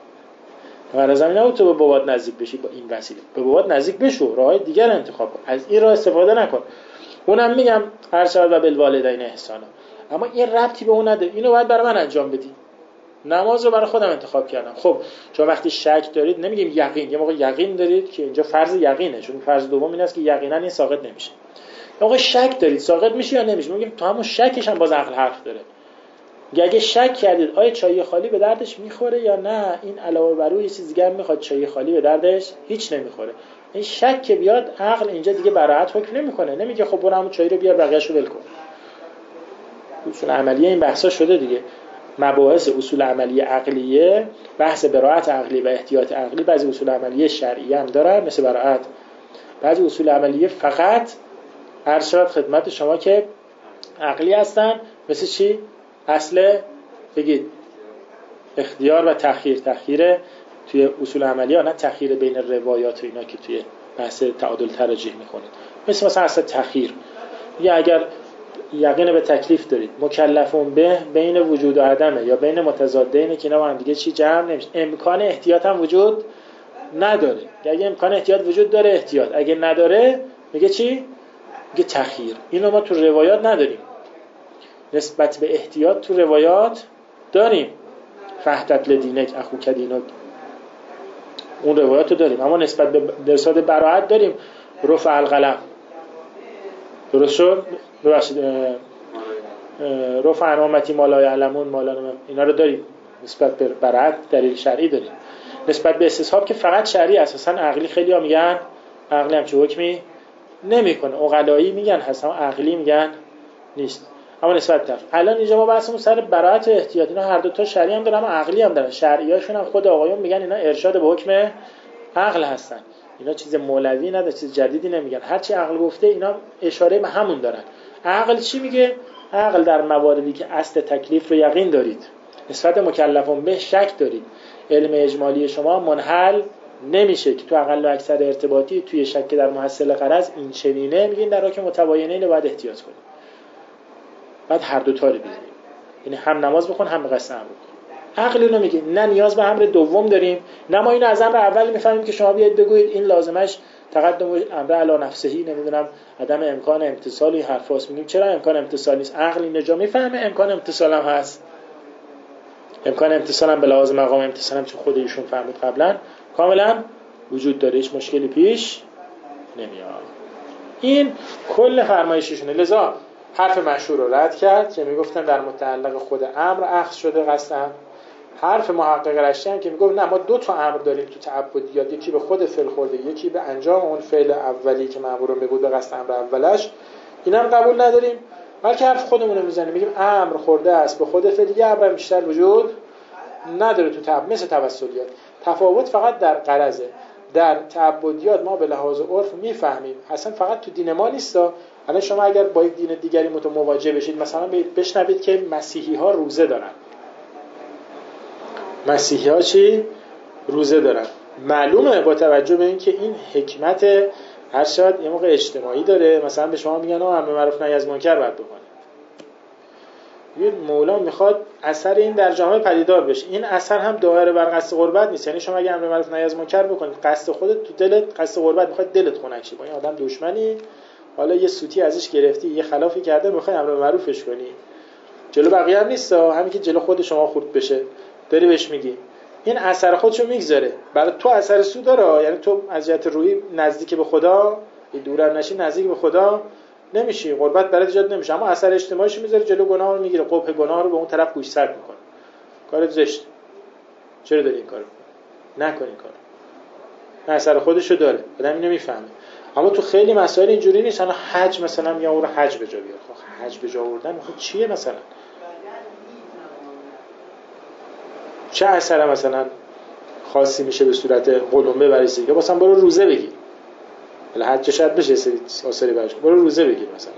غرض این نبود تو به بابات نزدیک بشی، با این وسیله به بابات نزدیک بشو، راههای دیگر انتخاب کن، از این راه استفاده نکن. اونم میگم هر شود و بالوالدین احسانا، اما این ربطی به اون نداره، اینو باید برای من انجام بدی. نماز رو برای خودم انتخاب کردم. خب چون وقتی شک دارید، نمیگیم یقین، یه موقع یقین دارید که اینجا فرض یقینه، چون فرض دوم این است که یقینا این ساقط نمیشه. یه موقع شک دارید ساقط میشه یا نمیشه، میگیم تو همون شکش هم باز عقل حرف داره. اگه شک کردید آیا چای خالی به دردش میخوره یا نه، این علاوه بر اون یه چیز دیگه هم میخواد، چای خالی به دردش هیچ نمیخوره. این شک که بیاد، عقل اینجا دیگه براحت حکم نمیکنه، نمیگه خب برو همون چای رو بیار بقیه‌شو ول کن. اصول عملیه این بحثا شده دیگه. مباحث اصول عملی عقلیه، بحث براءت عقلی و احتیاط عقلی، بعضی اصول عملی شرعی هم دارن مثل براءت، بعضی اصول عملیه فقط عرض شود خدمت شما که عقلی هستن، مثل چی؟ اصل بگید اختیار و تأخیر. تأخیر توی اصول عملیه، نه تأخیر بین روایات و اینا که توی بحث تعادل ترجیح میکنید، مثل مثلا اصل تأخیر. یا اگر یقین به تکلیف دارید، مکلفون به بین وجود و عدمه یا بین متضادینه که اینا با هم دیگه چی جمع نمیشه، امکان احتیاط هم وجود نداره. اگه امکان احتیاط وجود داره احتیاط، اگه نداره میگه چی؟ میگه تأخیر. اینو ما تو روایات نداریم. نسبت به احتیاط تو روایات داریم، فهدت لدینک اخو کدینک، اون روایات رو داریم، اما نسبت به درصد براءت داریم رفع القلم. درست شد؟ ببخشید رفع عن امتی ما لا یعلمون ما لا نعلم، اینا رو داریم. نسبت به براءت دلیل شرعی داریم. نسبت به استصحاب که فقط شرعی، اساسا عقلی خیلی ها میگن عقلی هم چه حکمی نمیکنه، عقلایی میگن هست اما عقلی میگن نیست. اما نسبت طرف الان اینجا ما بحثمون سر براءت و احتیاط، اینا هر دو تا شرعی هم دارن اما عقلی هم دارن. شرعیاشون هم خود آقایون میگن اینا ارشاد به حکم عقل هستن، اینا چیز مولوی نداره، چیز جدیدی نمیگن، هر چی عقل گفته اینا اشاره به همون دارن. عقل چی میگه؟ عقل در مواردی که اصل تکلیف رو یقین دارید، نسبت مکلفون به شک دارید، علم اجمالی شما منحل نمیشه که تو اقل و اکثر ارتباطی توی شک در محصل غرض این چنینه، میگین در حکم متباینین باید احتیاط کنید. بعد هر دو تا رو بگیریم، یعنی هم نماز بخون هم به قصد امر بکن. عقل اینو میگه نه نیاز به امر دوم داریم، نه ما اینو از امر اول میفهمیم که شما بیاید بگویید این لازمش تقدم امر علی نفسهی، نمیدونم عدم امکان امتصال، این حرفاست. میگیم چرا امکان امتصال نیست؟ عقل اینو جا میفهمه امکان امتصال هم هست. امکان امتصال هم به لحاظ مقام امتصال هم چون خود ایشون فهمید قبلا کاملا وجود داره، هیچ مشکلی پیش نمیاد. این کل فرمایششونه. لذا حرف مشهور رو رد کرد که میگفتن در متعلق خود امر اخذ شده قصدم. حرف محقق رشتی هم که میگفت نه ما دو تا امر داریم تو تعبدیات، یکی به خود فعل خورده، یکی به انجام اون فعل اولی که مأمورون به بود به قصد امر اولش، اینم قبول نداریم، بلکه حرف خودمون رو میزنیم، میگیم امر خورده است به خود فعل، یه امر بیشتر وجود نداره تو تعبد، مثل توسلیات. تفاوت فقط در غرضه. در تعبدیات ما به لحاظ عرف میفهمیم، اصلا فقط تو دین ما نیستا. الان شما اگر با یک دین دیگری متواجه بشید، مثلا بشنوید که مسیحی ها روزه دارن، مسیحی ها چی؟ روزه دارن. معلومه با توجه به این که این حکمت هر شاید یه موقع اجتماعی داره، مثلا به شما میگن امر معروف نهی از منکر باید بکنید. یه مولا میخواد اثر این در جامعه پدیدار بشه. این اثر هم دایره بر قصد قربت نیست. یعنی شما اگه امر معروف نهی از منکر بکنید، قصد خودت تو دلت قصد قربت، میخواد دلت خنک شه، با این آدم دشمنی، حالا یه سوتی ازش گرفتی، یه خلافی کرده، میخوای امر معروفش کنی، جلو بقیه هم نیست، همین که جلو خود شما خورد بشه داری بهش میگی، این اثر خودشو میگذاره برای تو، اثر سو داره. یعنی تو از جهت روحی نزدیک به خدا، دورم نشی نزدیک به خدا نمیشی، قربت برات ایجاد نمیشه، اما اثر اجتماعیشو میذاره، جلو گناه رو میگیره، قبح گناه رو به اون طرف گوشزد میکنه. کارت زشت، چرا داری این کارو میکنی؟ نکن این کارو. نه، اثر خودشو داره، آدم اینو میفهمه. اما تو خیلی مسائل اینجوری نیست. انا حج مثلا میگم اون رو حج به جا بیار. خب حج به جا آوردن خب چیه مثلا؟ چه اثر مثلا خاصی میشه به صورت قلمبه برای سیگه؟ مثلا برو روزه بگیر، ولی حج شاید بشه سری آثاری براش، برو روزه بگیر مثلا،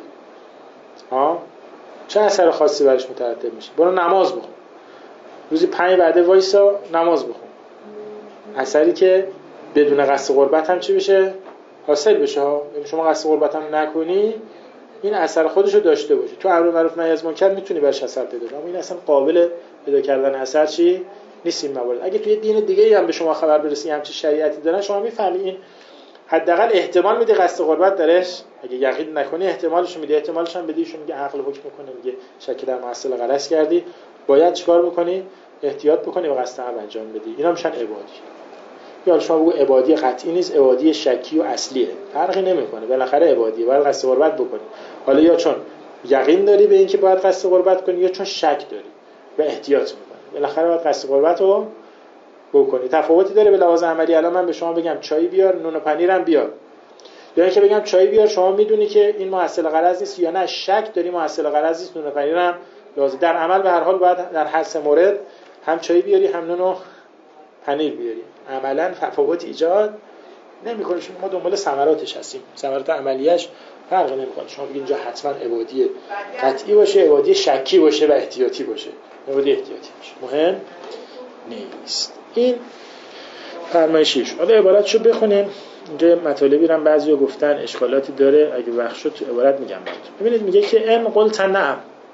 ها چه اثر خاصی براش مترتب میشه؟ برو نماز بخون، روزی پنج وعده وایسا نماز بخون، اثری که بدون قصد قربت هم چی بشه؟ حاصل بشه ها. شما قصد قربت هم نکنی، این اثر خودشو داشته باشه. تو امر معروف نهی از منکر میتونی برش اثر پیدا کنی، اما این اصلا قابل پیدا کردن اثر چی نیست این موارد. اگه توی دین دیگه هم به شما خبر برسه همچین شریعتی دارن، شما میفهمید این حداقل احتمال میده قصد قربت درش، اگه یقین نکنی احتمالش میده، احتمالش هم بدی، شون میگه عقل حکم میکنه، میگه شک در محصل غلط کردی، باید چیکار بکنی؟ احتیاط بکنی و قصد امر انجام بدی. اینا میشن عبادی. یا شما بگو عبادی قطعی نیست، عبادی شکی و اصلیه، فرقی نمیکنه، بالاخره عبادیه، باید قصد قربت بکنی. حالا یا چون یقین داری به اینکه باید قصد قربت کنی، یا چون شک داری و احتیاط میکنی، بالاخره باید قصد قربت رو بکنی. تفاوتی داره به لحاظ عملی. الان من به شما بگم چای بیار، نون و پنیرم بیار، یا اینکه بگم چای بیار، شما میدونی که این محصل غرض نیست، یا نه شک داری محصل غرض نیست، نون و پنیرم لازم. در عمل به هر حال باید در هر سه مورد هم چای بیاری هم نون و پنیر بیاری. عملاً تفاوت ایجاد نمی‌کنه. ما دنبال ثمراتش هستیم، ثمرات عملیش فرق نمی‌کنه. شما بگید اینجا حتما عبادی قطعی باشه، عبادی شکی باشه و احتیاطی باشه. عبادی احتیاطی باشه مهم نیست. این فرمایشیش. حالا عبارتشو بخونیم. اینجا مطالبی رو بعضیا گفتن اشکالاتی داره، اگه وقت شد تو عبارت میگم براتون. ببینید میگه که ان قلت نعم،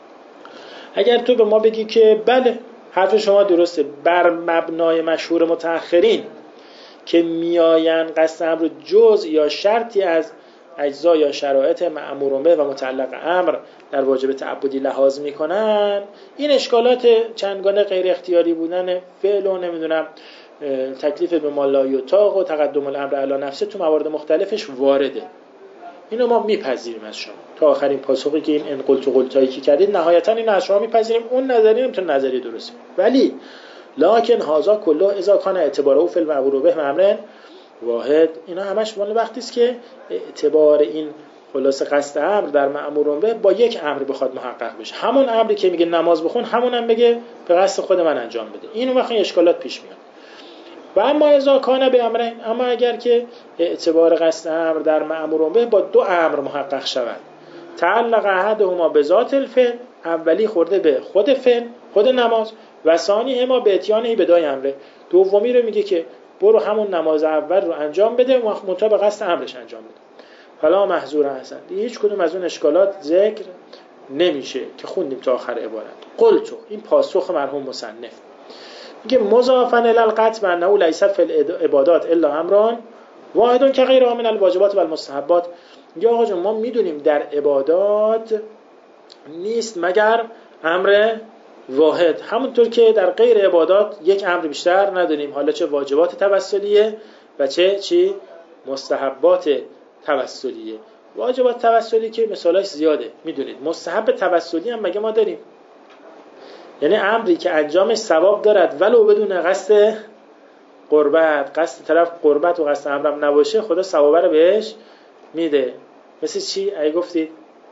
اگر تو به ما بگی که بله حرف شما درسته، بر مبنای مشهور متأخرین که میآیند قصد امر جزء یا شرطی از اجزا یا شرایط مأمور به و متعلق امر در واجب تعبدی لحاظ میکنن، این اشکالات چندگانه غیر اختیاری بودن فعل و نمیدونم تکلیف به ما لا یطاق و تقدم الامر علی نفسه تو موارد مختلفش وارده. اینو ما میپذیریم از شما تا آخرین پاسخی که این ان قلت و قلتایی که کردید، نهایتا این از شما میپذیریم. اون نظریه نمیتونه نظریه درسته، ولی لکن هذا کله اذا کان اعتباره فی المأمور به امر واحد. اینا همش مال وقتی است که اعتبار این خلاصه قصد امر در مأمور به با یک امر بخواد محقق بشه. همون امری که میگه نماز بخون، همون هم بگه به قصد خود من انجام بده. این وقت اشکالات پیش میاد. و اما اذا کان به امرین، اما اگر که اعتبار قصد امر در مأمور به با دو امر محقق شود، تعلق احدهما به ذات الفعل، اولی خورده به خود فعل، خود نماز، و ثانی هما به اتیانه بدای امره. دومی رو میگه که برو همون نماز اول رو انجام بده و مطابق قصد امرش انجام بده. حالا محظور هستن هیچ کدوم از اون اشکالات ذکر نمیشه که خوندیم تا آخر عبارت. قلتو، این پاسخ مرحوم مصنف میگه مضافا الی القطع انه لیس فی العبادات الا امران واحد که غیر من الواجبات و المستحبات. یا آقا جون ما میدونیم در عبادات نیست مگر امر واحد، همونطور که در غیر عبادات یک امر بیشتر نداریم، حالا چه واجبات توسلیه و چه چی مستحبات توسلیه. واجبات توسلی که مثالاش زیاده میدونید، مستحب توسلی هم مگه ما داریم؟ یعنی امری که انجامش ثواب دارد ولو بدون قصد قربت، قصد طرف قربت و قصد امرم نباشه خدا ثواب رو بهش میده. مثل چی؟ اگه گفتید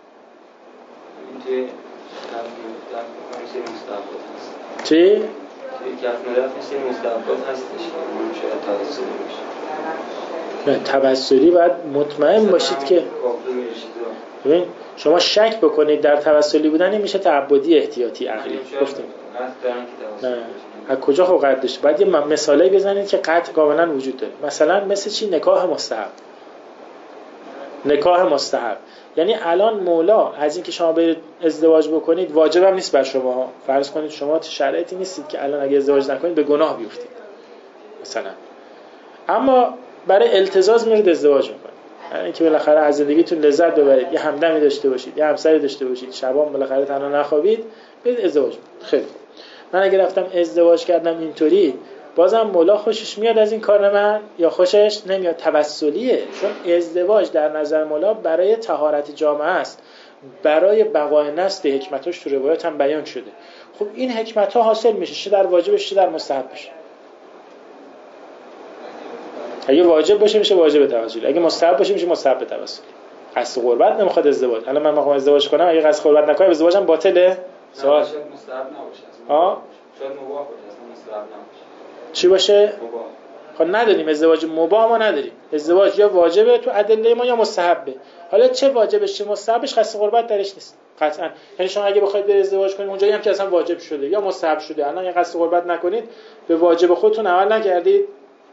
چی؟ توی کف مدرف مثل مستحبات هستش شاید توسلی باشه. نه توسلی باید مطمئن باشید که ببین شما شک بکنید در توسلی بودن میشه تعبدی احتیاطی عقلی گفتیم. نه از کجا خب قطع داشت؟ باید یه مثالی بزنید که قطع کاملا وجود داره. مثلا مثل چی؟ نکاح مستحب. نکاح مستحب یعنی الان مولا از این که شما برید ازدواج بکنید واجب هم نیست بر شما. فرض کنید شما تو شرایطی نیستید که الان اگه ازدواج نکنید به گناه بیفتید مثلا، اما برای التزاز میرید ازدواج میکنید، یعنی اینکه بالاخره از زندگیتون لذت ببرید، یه همدمی داشته باشید، یه همسری داشته باشید، شبام بالاخره تنها نخوابید، برید ازدواج. خیلی من اگه رفتم ازدواج کردم اینطوری بازم مولا خوشش میاد از این کار من یا خوشش نمیاد؟ توسلیه. چون ازدواج در نظر مولا برای طهارت جامعه است، برای بقای نسل. حکمتاش تو روایات هم بیان شده. خب این حکمت ها حاصل میشه چه در واجبش چه در مستحبش. اگه واجب باشه میشه واجب توسلی، اگه مستحب باشه میشه مستحب توسلی. قصد قربت نمیخواد ازدواج، الان من میخوام ازدواج کنم اگه قصد قربت نکنم ازدواجم باطله؟ سوال شاید مستحب نباشه ها؟ شاید مباح باشه اصلا مستحب نباشه. چی باشه؟ مباح. خب نداریم ازدواج مباح ما نداریم. ازدواج یا واجبه تو ادله ما یا مستحبه. حالا چه واجبش چه مستحبش قصد قربت درش نیست قطعا. یعنی شما اگه بخواید بر ازدواج کنید اونجایی هم که اصلا واجب شده یا مستحب شده، الان اگه قصد قربت نکنید به واجب خودتون عمل نکردید.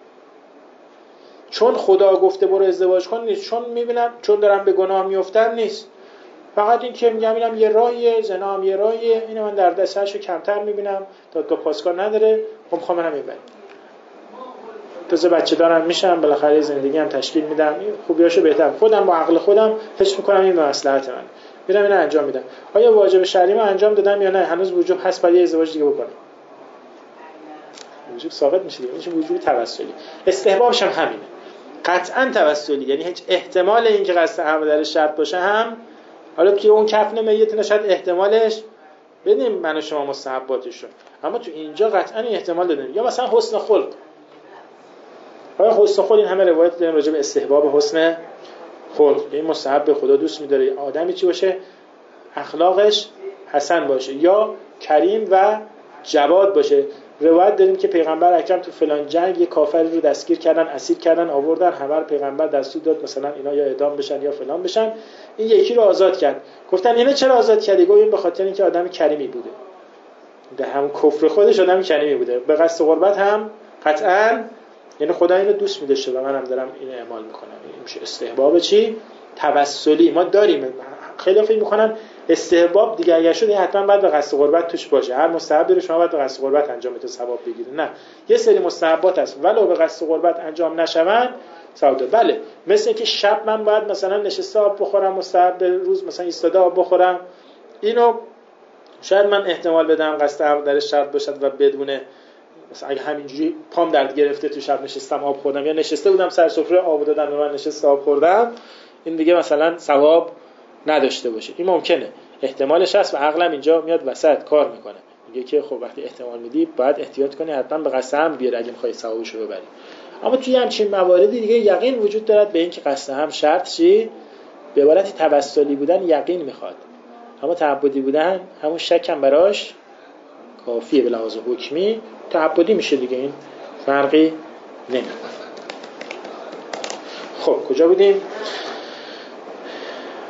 چون خدا گفته برو ازدواج کن نیست، چون میبینم چون دارم به گناه میافتم نیست، فقط این که میگم اینم یه راهیه، زنا هم یه راهیه، اینو من در دستشو کمتر میبینم تا دو پاسکار نداره، خب میخوام منم میبرم تازه بچه دارم میشم بالاخره زندگی هم تشکیل میدم، خوبیاشو بهتر خودم با عقل خودم حس میکنم این به مصلحت من، میرم اینو انجام میدم. آیا واجب شرعی من انجام دادم یا نه؟ هنوز وجوب هست بعد یه ازدواج دیگه بکنم وجوب ثابت میشه دیگه، میشه وجوب توسلی. استحبابش هم همینه قطعا توسلی، یعنی هیچ احتمال اینکه قصد امر در شرط باشه هم، حالا که اون کفن میت نشد احتمالش بدیم من و شما مستحباتشو، اما تو اینجا قطعا این احتمال دادیم. یا مثلا حسن خلق، آیا حسن خلق این همه روایت داریم راجع به استحباب حسن خلق، این مستحب خدا دوست می‌داره آدمی چی باشه اخلاقش حسن باشه یا کریم و جواد باشه. روایت داریم که پیغمبر اکرم تو فلان جنگ یه کافری رو دستگیر کردن، اسیر کردن، آوردن، همه رو پیغمبر دستور داد مثلا اینا یا اعدام بشن یا فلان بشن. این یکی رو آزاد کرد. گفتن اینو چرا آزاد کردی؟ گفت این به خاطر اینکه آدم کریمی بوده. در هم کفر خودش آدم کریمی بوده، به قصد قربت هم قطعاً، یعنی خدا اینو دوست می‌داشته و منم دارم اینو اعمال میکنم. این میشه استحباب چی؟ توسلی. ما داریم خیلی فکر میکنن استحباب دیگه اگه شد حتما باید به قصد قربت توش باشه، هر مستحبی رو شما باید به قصد قربت انجام بده ثواب بگیره. نه، یه سری مستحبات هست ولو به قصد قربت انجام نشون ثواب داره. بله، مثل اینکه شب من باید مثلا نشسته آب بخورم، مستحب روز مثلا ایستاده آب بخورم، اینو شاید من احتمال بدم قصد امر در شرط باشد و بدونه مثلا اگه همینجوری پام درد گرفته تو شب نشستم آب خوردم یا نشسته بودم سر سفره آب دادن به من نشست آب خوردم، این دیگه مثلا ثواب نداشته باشه. این ممکنه، احتمالش هست و عقلم اینجا میاد وسط کار میکنه، میگه که خب وقتی احتمال میدی باید احتیاط کنی حتما به قصد هم بیاره اگه میخوای ثوابشو ببری. اما توی همچین مواردی دیگه یقین وجود دارد به این که قصد هم شرط چی؟ به عبارتی توسلی بودن یقین میخواد، اما تعبدی بودن همون شک هم براش کافیه. به لحاظ حکمی تعبدی میشه دیگه، این فرقی نمیکنه. خب کجا بودیم؟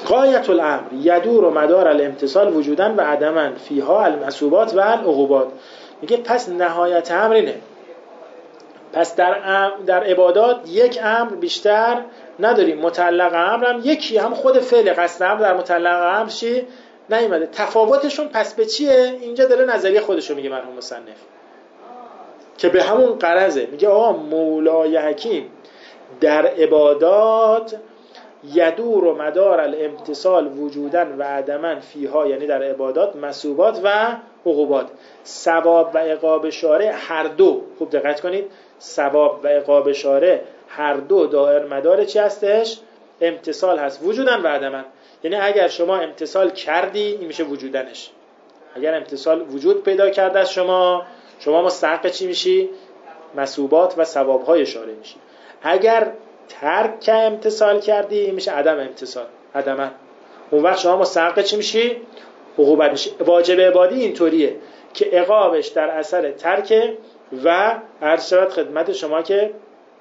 غایت الامر یدور و مدار الامتصال وجودن و عدمن فیها المثوبات و العقوبات. میگه پس نهایت امر اینه. پس در در عبادات یک امر بیشتر نداریم. مطلق امر هم یکی، هم خود فعل قصد امر در مطلق امر چی نیومده. تفاوتشون پس به چیه؟ اینجا داره نظریه خودشو میگه مرحوم مصنف که به همون غرضه. میگه آقا مولای حکیم در عبادات یدور و مدار الامتصال وجودن و عدمن فیها، یعنی در عبادات مثوبات و عقوبات، ثواب و عقاب شارع هر دو، خوب دقت کنید، ثواب و عقاب شارع هر دو دائر مدار چی هستش؟ امتصال هست، وجودن و عدمن. یعنی اگر شما امتصال کردی این میشه وجودنش. اگر امتصال وجود پیدا کرده از شما، شما مستحق چی میشی؟ مثوبات و ثوابهای شارع میشی. اگر ترک امتصال کردی این میشه عدم امتصال، عدمن. اون وقت شما مستحق چی میشی؟ عقوبت میشی. واجب عبادی اینطوریه که عقابش در اثر ترک و عرض شود خدمت شما که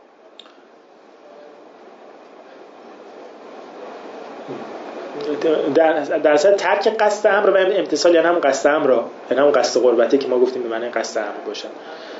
در در اثر ترک قصد امر و امتصال، یعنی هم قصد امر را، یعنی هم قصد قربته که ما گفتیم به معنی قصد امر باشه.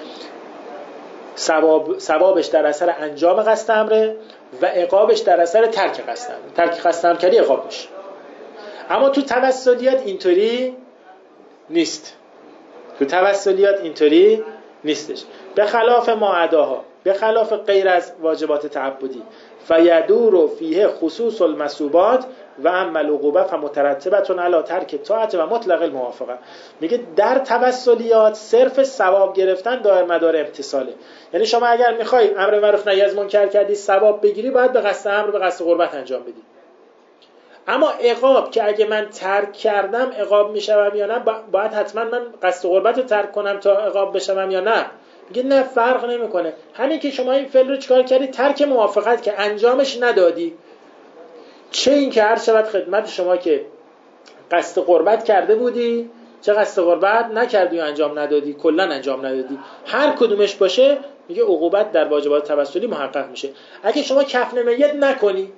ثواب ثوابش در اثر انجام قصد امره و عقابش در اثر ترک قصد امر. ترک قصد امر کردی عقاب میشه. اما تو توسلیات اینطوری نیست. تو توسلیات اینطوری نیستش. به خلاف ما عداها، به خلاف غیر از واجبات تعبدی، فیدور فیه خصوص المثوبات و اما العقوبه فمترتبه علی ترک طاعت و مطلق الموافقه. میگه در توسلیات صرف ثواب گرفتن دائر مدار امتصاله. یعنی شما اگر میخوای امر معروف نهی از منکر کردی ثواب بگیری، باید به قصد امر به قصد قربت انجام بدی. اما عقاب که اگه من ترک کردم عقاب میشم یا نه، باید حتما من قصد قربت رو ترک کنم تا عقاب بشم یا نه؟ میگه نه، فرق نمیکنه. همین که شما این فعل رو چیکار کردی؟ ترک موافقت که انجامش ندادی. چه این که هر شود خدمت شما که قصد قربت کرده بودی، چه قصد قربت نکردی و انجام ندادی، کلا انجام ندادی، هر کدومش باشه میگه عقوبت در واجبات توسلی محقق میشه. اگه شما کفن میت نکنی،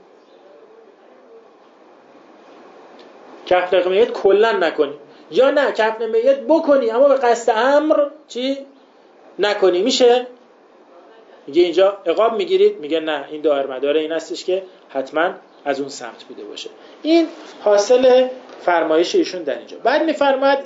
کفن میت کلا نکنی، یا نه کفن میت بکنی اما به قصد امر چی نکنی، میشه؟ میگه اینجا عقاب میگیرید؟ میگه نه، این دائر مدار این هستش که حتما از اون سمت بوده باشه. این حاصل فرمایش ایشون در اینجا. بعد میفرماد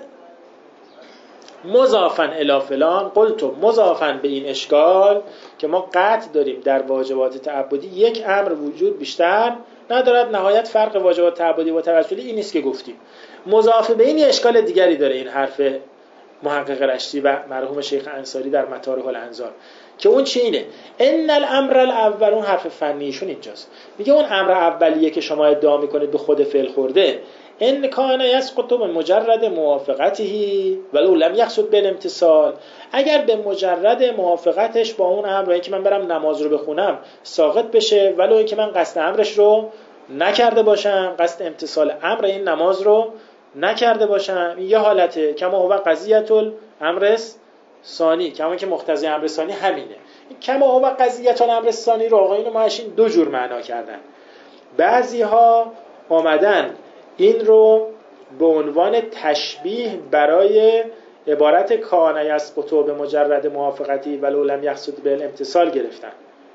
مضافن الی فلان، قلت مضافن به این اشکال که ما قطع داریم در واجبات تعبدی یک امر وجود بیشتر ندارد، نهایت فرق واجبات تعبدی و توسلی این نیست که گفتیم. مضاف به این اشکال دیگری داره این حرف محقق رشتی و مرحوم شیخ انصاری در مطارح الانظار، که اون چی اینه؟ ان الامر الاول، اون حرف فنیشون اینجاست. میگه اون امر اولیه که شما ادعا میکنید به خود فعل خورده، ان کان یسقط من مجرد موافقته ولو لم یقصد بالامتصال، اگر به مجرد موافقتش با اون امر، اینکه من برم نماز رو بخونم، ساقط بشه ولو اینکه من قصد امرش رو نکرده باشم، قصد امتصال امر این نماز رو نکرده باشم. این یه حالته. کما هو قضیه الامر ثانی، کما که مقتضی امر ثانی همینه. کما هو قضیه الامر ثانی رو آقایون ماشین دو جور معنا کردن. بعضی ها آمدن این رو به عنوان تشبیه برای عبارت کان یسقط به مجرد موافقتی ولو لم یقصد بالامتصال گرفتن.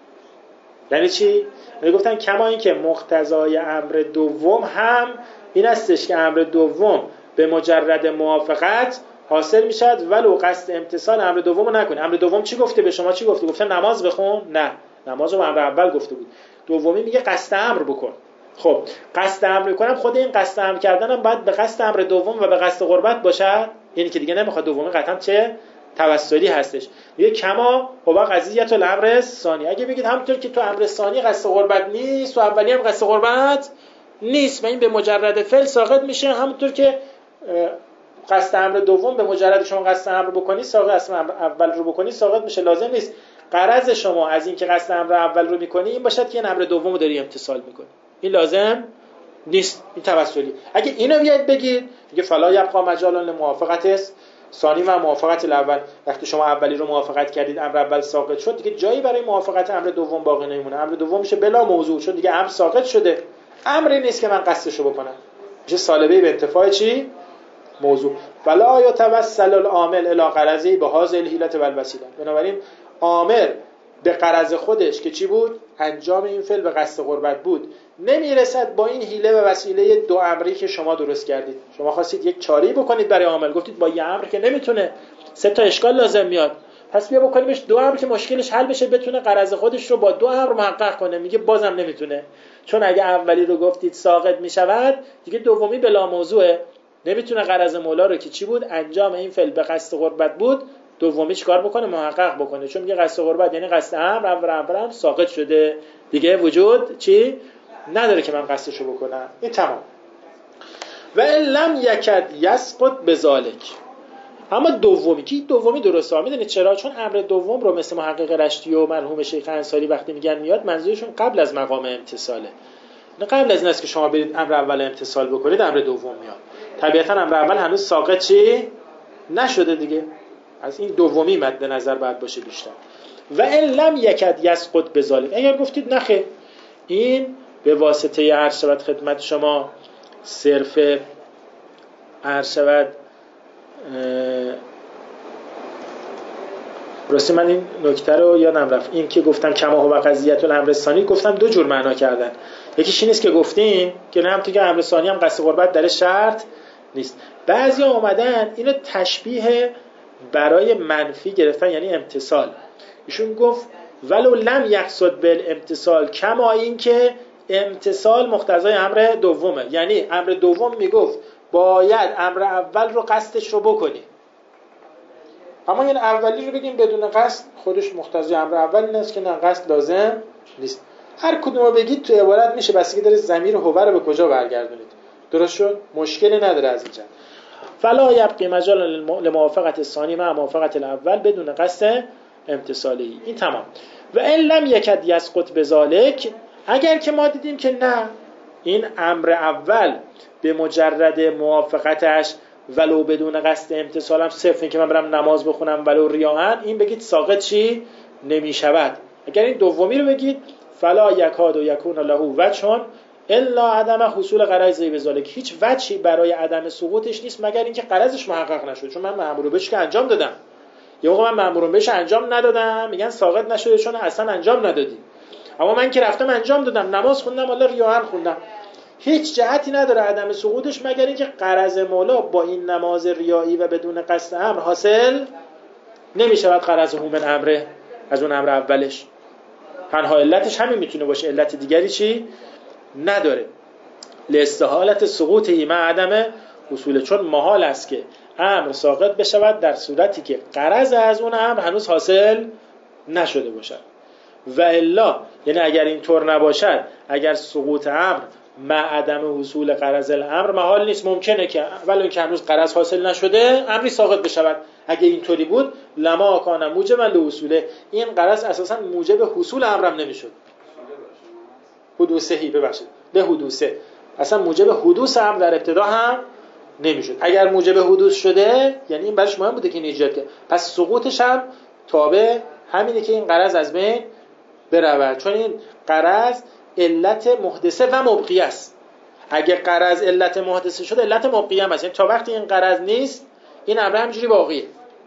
یعنی چی؟ یعنی گفتن کما این که مقتضای امر دوم هم این استش که امر دوم به مجرد موافقت حاصل میشد ولو قصد امتصال امر دوم رو نکنه. امر دوم چی گفته؟ به شما چی گفته؟ گفته نماز بخون؟ نه، نماز رو امر اول گفته بود. دومی میگه قصد امر بکن. خب قصد امر کنم، خود این قصد امر کردنم باید به قصد امر دوم و به قصد قربت باشد، یعنی که دیگه نمیخواد دومی قطعا چه توسلی هستش. میگه کما هو قضیه الامر ثانی، اگه بگید همونطور که تو امر ثانی قصد قربت نیست تو اولی هم قصد قربت نیست و این به مجرد فعل ساقط میشه، همونطور که قصد امر دوم به مجرد شما قصد امر بکنی ساقط، اصلا اول رو بکنی ساقط میشه، لازم نیست غرض شما از این که قصد امر اول رو میکنی این باشد که این امر دوم رو داری امتصال میکنی، این لازم نیست، این توسلی. اگه اینو بیاید بگید میگه فلا یبقى مجال لموافقت ثانی و موافقت الاول، وقتی شما اولی رو موافقت کردید امر اول ساقط شد، دیگه جایی برای موافقت امر دوم باقی نمیمونه، امر دوم میشه بلا موضوع، شد دیگه امر ساقط شده، امری نیست که من قصدشو بکنم. میشه سالبه به انتفاع چی؟ موضوع. ولا یتوسل العامل الی غرضی به هذه الحیلة والوسیله. بنابراین عامل به غرض خودش که چی بود؟ انجام این فعل به قصد قربت بود، نمیرسد با این حیله و وسیله دو امری که شما درست کردید. شما خواستید یک چاری بکنید برای عامل، گفتید با یه امر که نمیتونه، سه تا اشکال لازم میاد، پس بیا بکنیمش دو امر که مشکلش حل بشه، بتونه غرض خودش رو با دو امر محقق کنه. میگه بازم نمیتونه، چون اگه اولی رو گفتید ساقط میشود، دیگه دومی بلا موضوعه، نمیتونه غرض مولا رو که چی بود؟ انجام این فعل به قصد قربت بود، دومی چیکار بکنه؟ محقق بکنه. چون میگه قصد قربت یعنی قصد امر، امر امرم ساقط شده، دیگه وجود چی نداره که من قصدشو بکنم. این تمام. و ان لم یکد یسقط بذالک. اما دومی که دومی درسته، میدونید چرا؟ چون امر دوم رو مثل محقق رشتی و مرحوم شیخ انصاری وقتی میگن میاد، منظورشون قبل از مقام امتثاله. نه قبل از این است که شما برید امر اول امتثال بکنید امر دوم میاد. طبیعتا امر اول هنوز ساقط چی نشده دیگه، از این دومی مد نظر باید باشه بیشتر. و ان لم یکد یسقط بذالک، اگر گفتید نخه این به واسطه عرض شود خدمت شما صرف عرض شود راستی من این نکته رو یادم رفت، این که گفتم کما هو قضیة الامر الثانی، گفتم دو جور معنا کردن. یکیش این است که گفتیم که نه هم تو که امر ثانی هم قصد قربت در شرط نیست. بعضی اومدن اینو تشبیه برای منفی گرفتن، یعنی امتثال. ایشون گفت ولو لم یقصد بالامتثال، کما این که امتثال مقتضای امر دومه، یعنی امر دوم میگفت باید امر اول رو قصدش رو بکنی، اما این اولی رو بگیم بدون قصد، خودش مقتضی امر اول این است که نه قصد لازم نیست. هر کدوم رو بگید تو عبارت میشه، بس که داره ضمیر هو رو به کجا برگردونید. درست شد؟ مشکلی نداره از اینجا. فلا یبقی مجال لموافقت الثانی مع موافقت الاول بدون قصد امتثالی. این تمام. و ان لم یکد یسقط بذالک، اگر که ما دیدیم که نه این امر اول به مجرد موافقتش ولو بدون قصد امتثال هم صرف این که من برم نماز بخونم ولو ریاءن، این بگید ساقط چی نمی شود. اگر این دومی رو بگید فلا یکاد و یکون له وجه الا عدم حصول غرض بذالک، هیچ وجهی برای عدم سقوطش نیست مگر اینکه غرضش محقق نشد. چون من مأمور بهش که انجام دادم، یه موقع من مأمور بهش انجام ندادم میگن ساقط نشده چون اصلا انجام ندادی، اما من که رفتم انجام دادم، نماز خوندم ولی ریاءن خوندم، هیچ جهتی نداره عدم سقوطش مگر اینکه غرض مولا با این نماز ریایی و بدون قصد امر حاصل نمیشود. غرض هم من امره، از اون امر اولش تنها علتش همین میتونه باشه، علت دیگری چی نداره. لاستحالت سقوطی مع عدم حصول، چون محال است که امر ساقط بشود در صورتی که غرض از اون امر هنوز حاصل نشده باشد. و الا یعنی اگر اینطور نباشد، اگر سقوط امر مع عدم حصول غرض الامر محال نیست، ممکنه که ولی که هنوز غرض حاصل نشده امری ساقط بشود. اگه اینطوری بود لما کان موجبا لحصوله، این غرض اساسا موجب حصول امرم نمیشد. حدوثهی ببخشید به حدوثه، اصلا موجب حدوث امر در ابتدا هم نمیشد. اگر موجب حدوث شده یعنی این برش مهم بوده که این ایجاد کرد، پس سقوطش هم تابع همینه که این غرض از بین برود، چون این غرض علت محدثه و مبقیه است. اگه غرض علت محدثه شد علت مبقیه هم است، یعنی تا وقتی این غرض نیست این امر همجوری باقیه.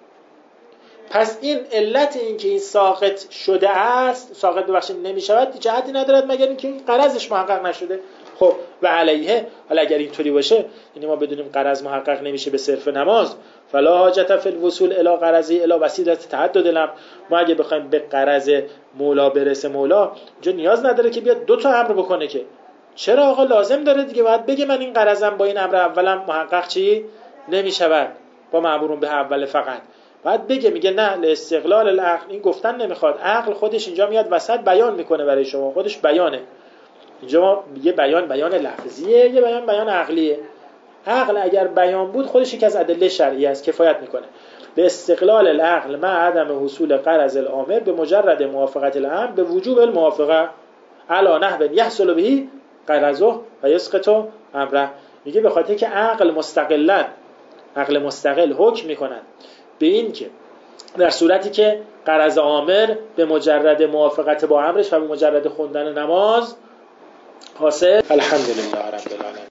پس این علت این که این ساقط شده است، ساقط ببخشید نمی شود، جهتی ندارد مگر اینکه این غرضش محقق نشده. خب و علیه، حالا اگر اینطوری باشه یعنی ما بدونیم غرض محقق نمیشه به صرف نماز، فلا حاجت فی الوصول الی غرضی الی وسیله تعدد الامر، ما اگه بخوایم به غرض مولا برسه مولا جو نیاز نداره که بیاد دو تا امر بکنه که. چرا آقا لازم داره دیگه، باید بگه من این غرضم با این امر اولم محقق چی نمیشود با مأمورون به اول فقط، بعد بگه میگه نه لاستقلال العقل، این گفتن نمیخواد، عقل خودش اینجا میاد وسط بیان میکنه برای شما، خودش بیانه. اینجا ما یه بیان بیان لفظیه، یه بیان بیان عقلیه. عقل اگر بیان بود خودش یک از ادله شرعی است، کفایت میکنه. به استقلال العقل مع عدم حصول غرض الامر به مجرد موافقت الامر به وجوب الموافقه علی نحو یحصل به غرضه و یسقط امره. میگه به خاطر که عقل مستقلا، عقل مستقل حکم میکنن به این که در صورتی که غرض امر به مجرد موافقت با امرش و به مجرد خوندن نماز حاصل الحمدلله رب العالمین.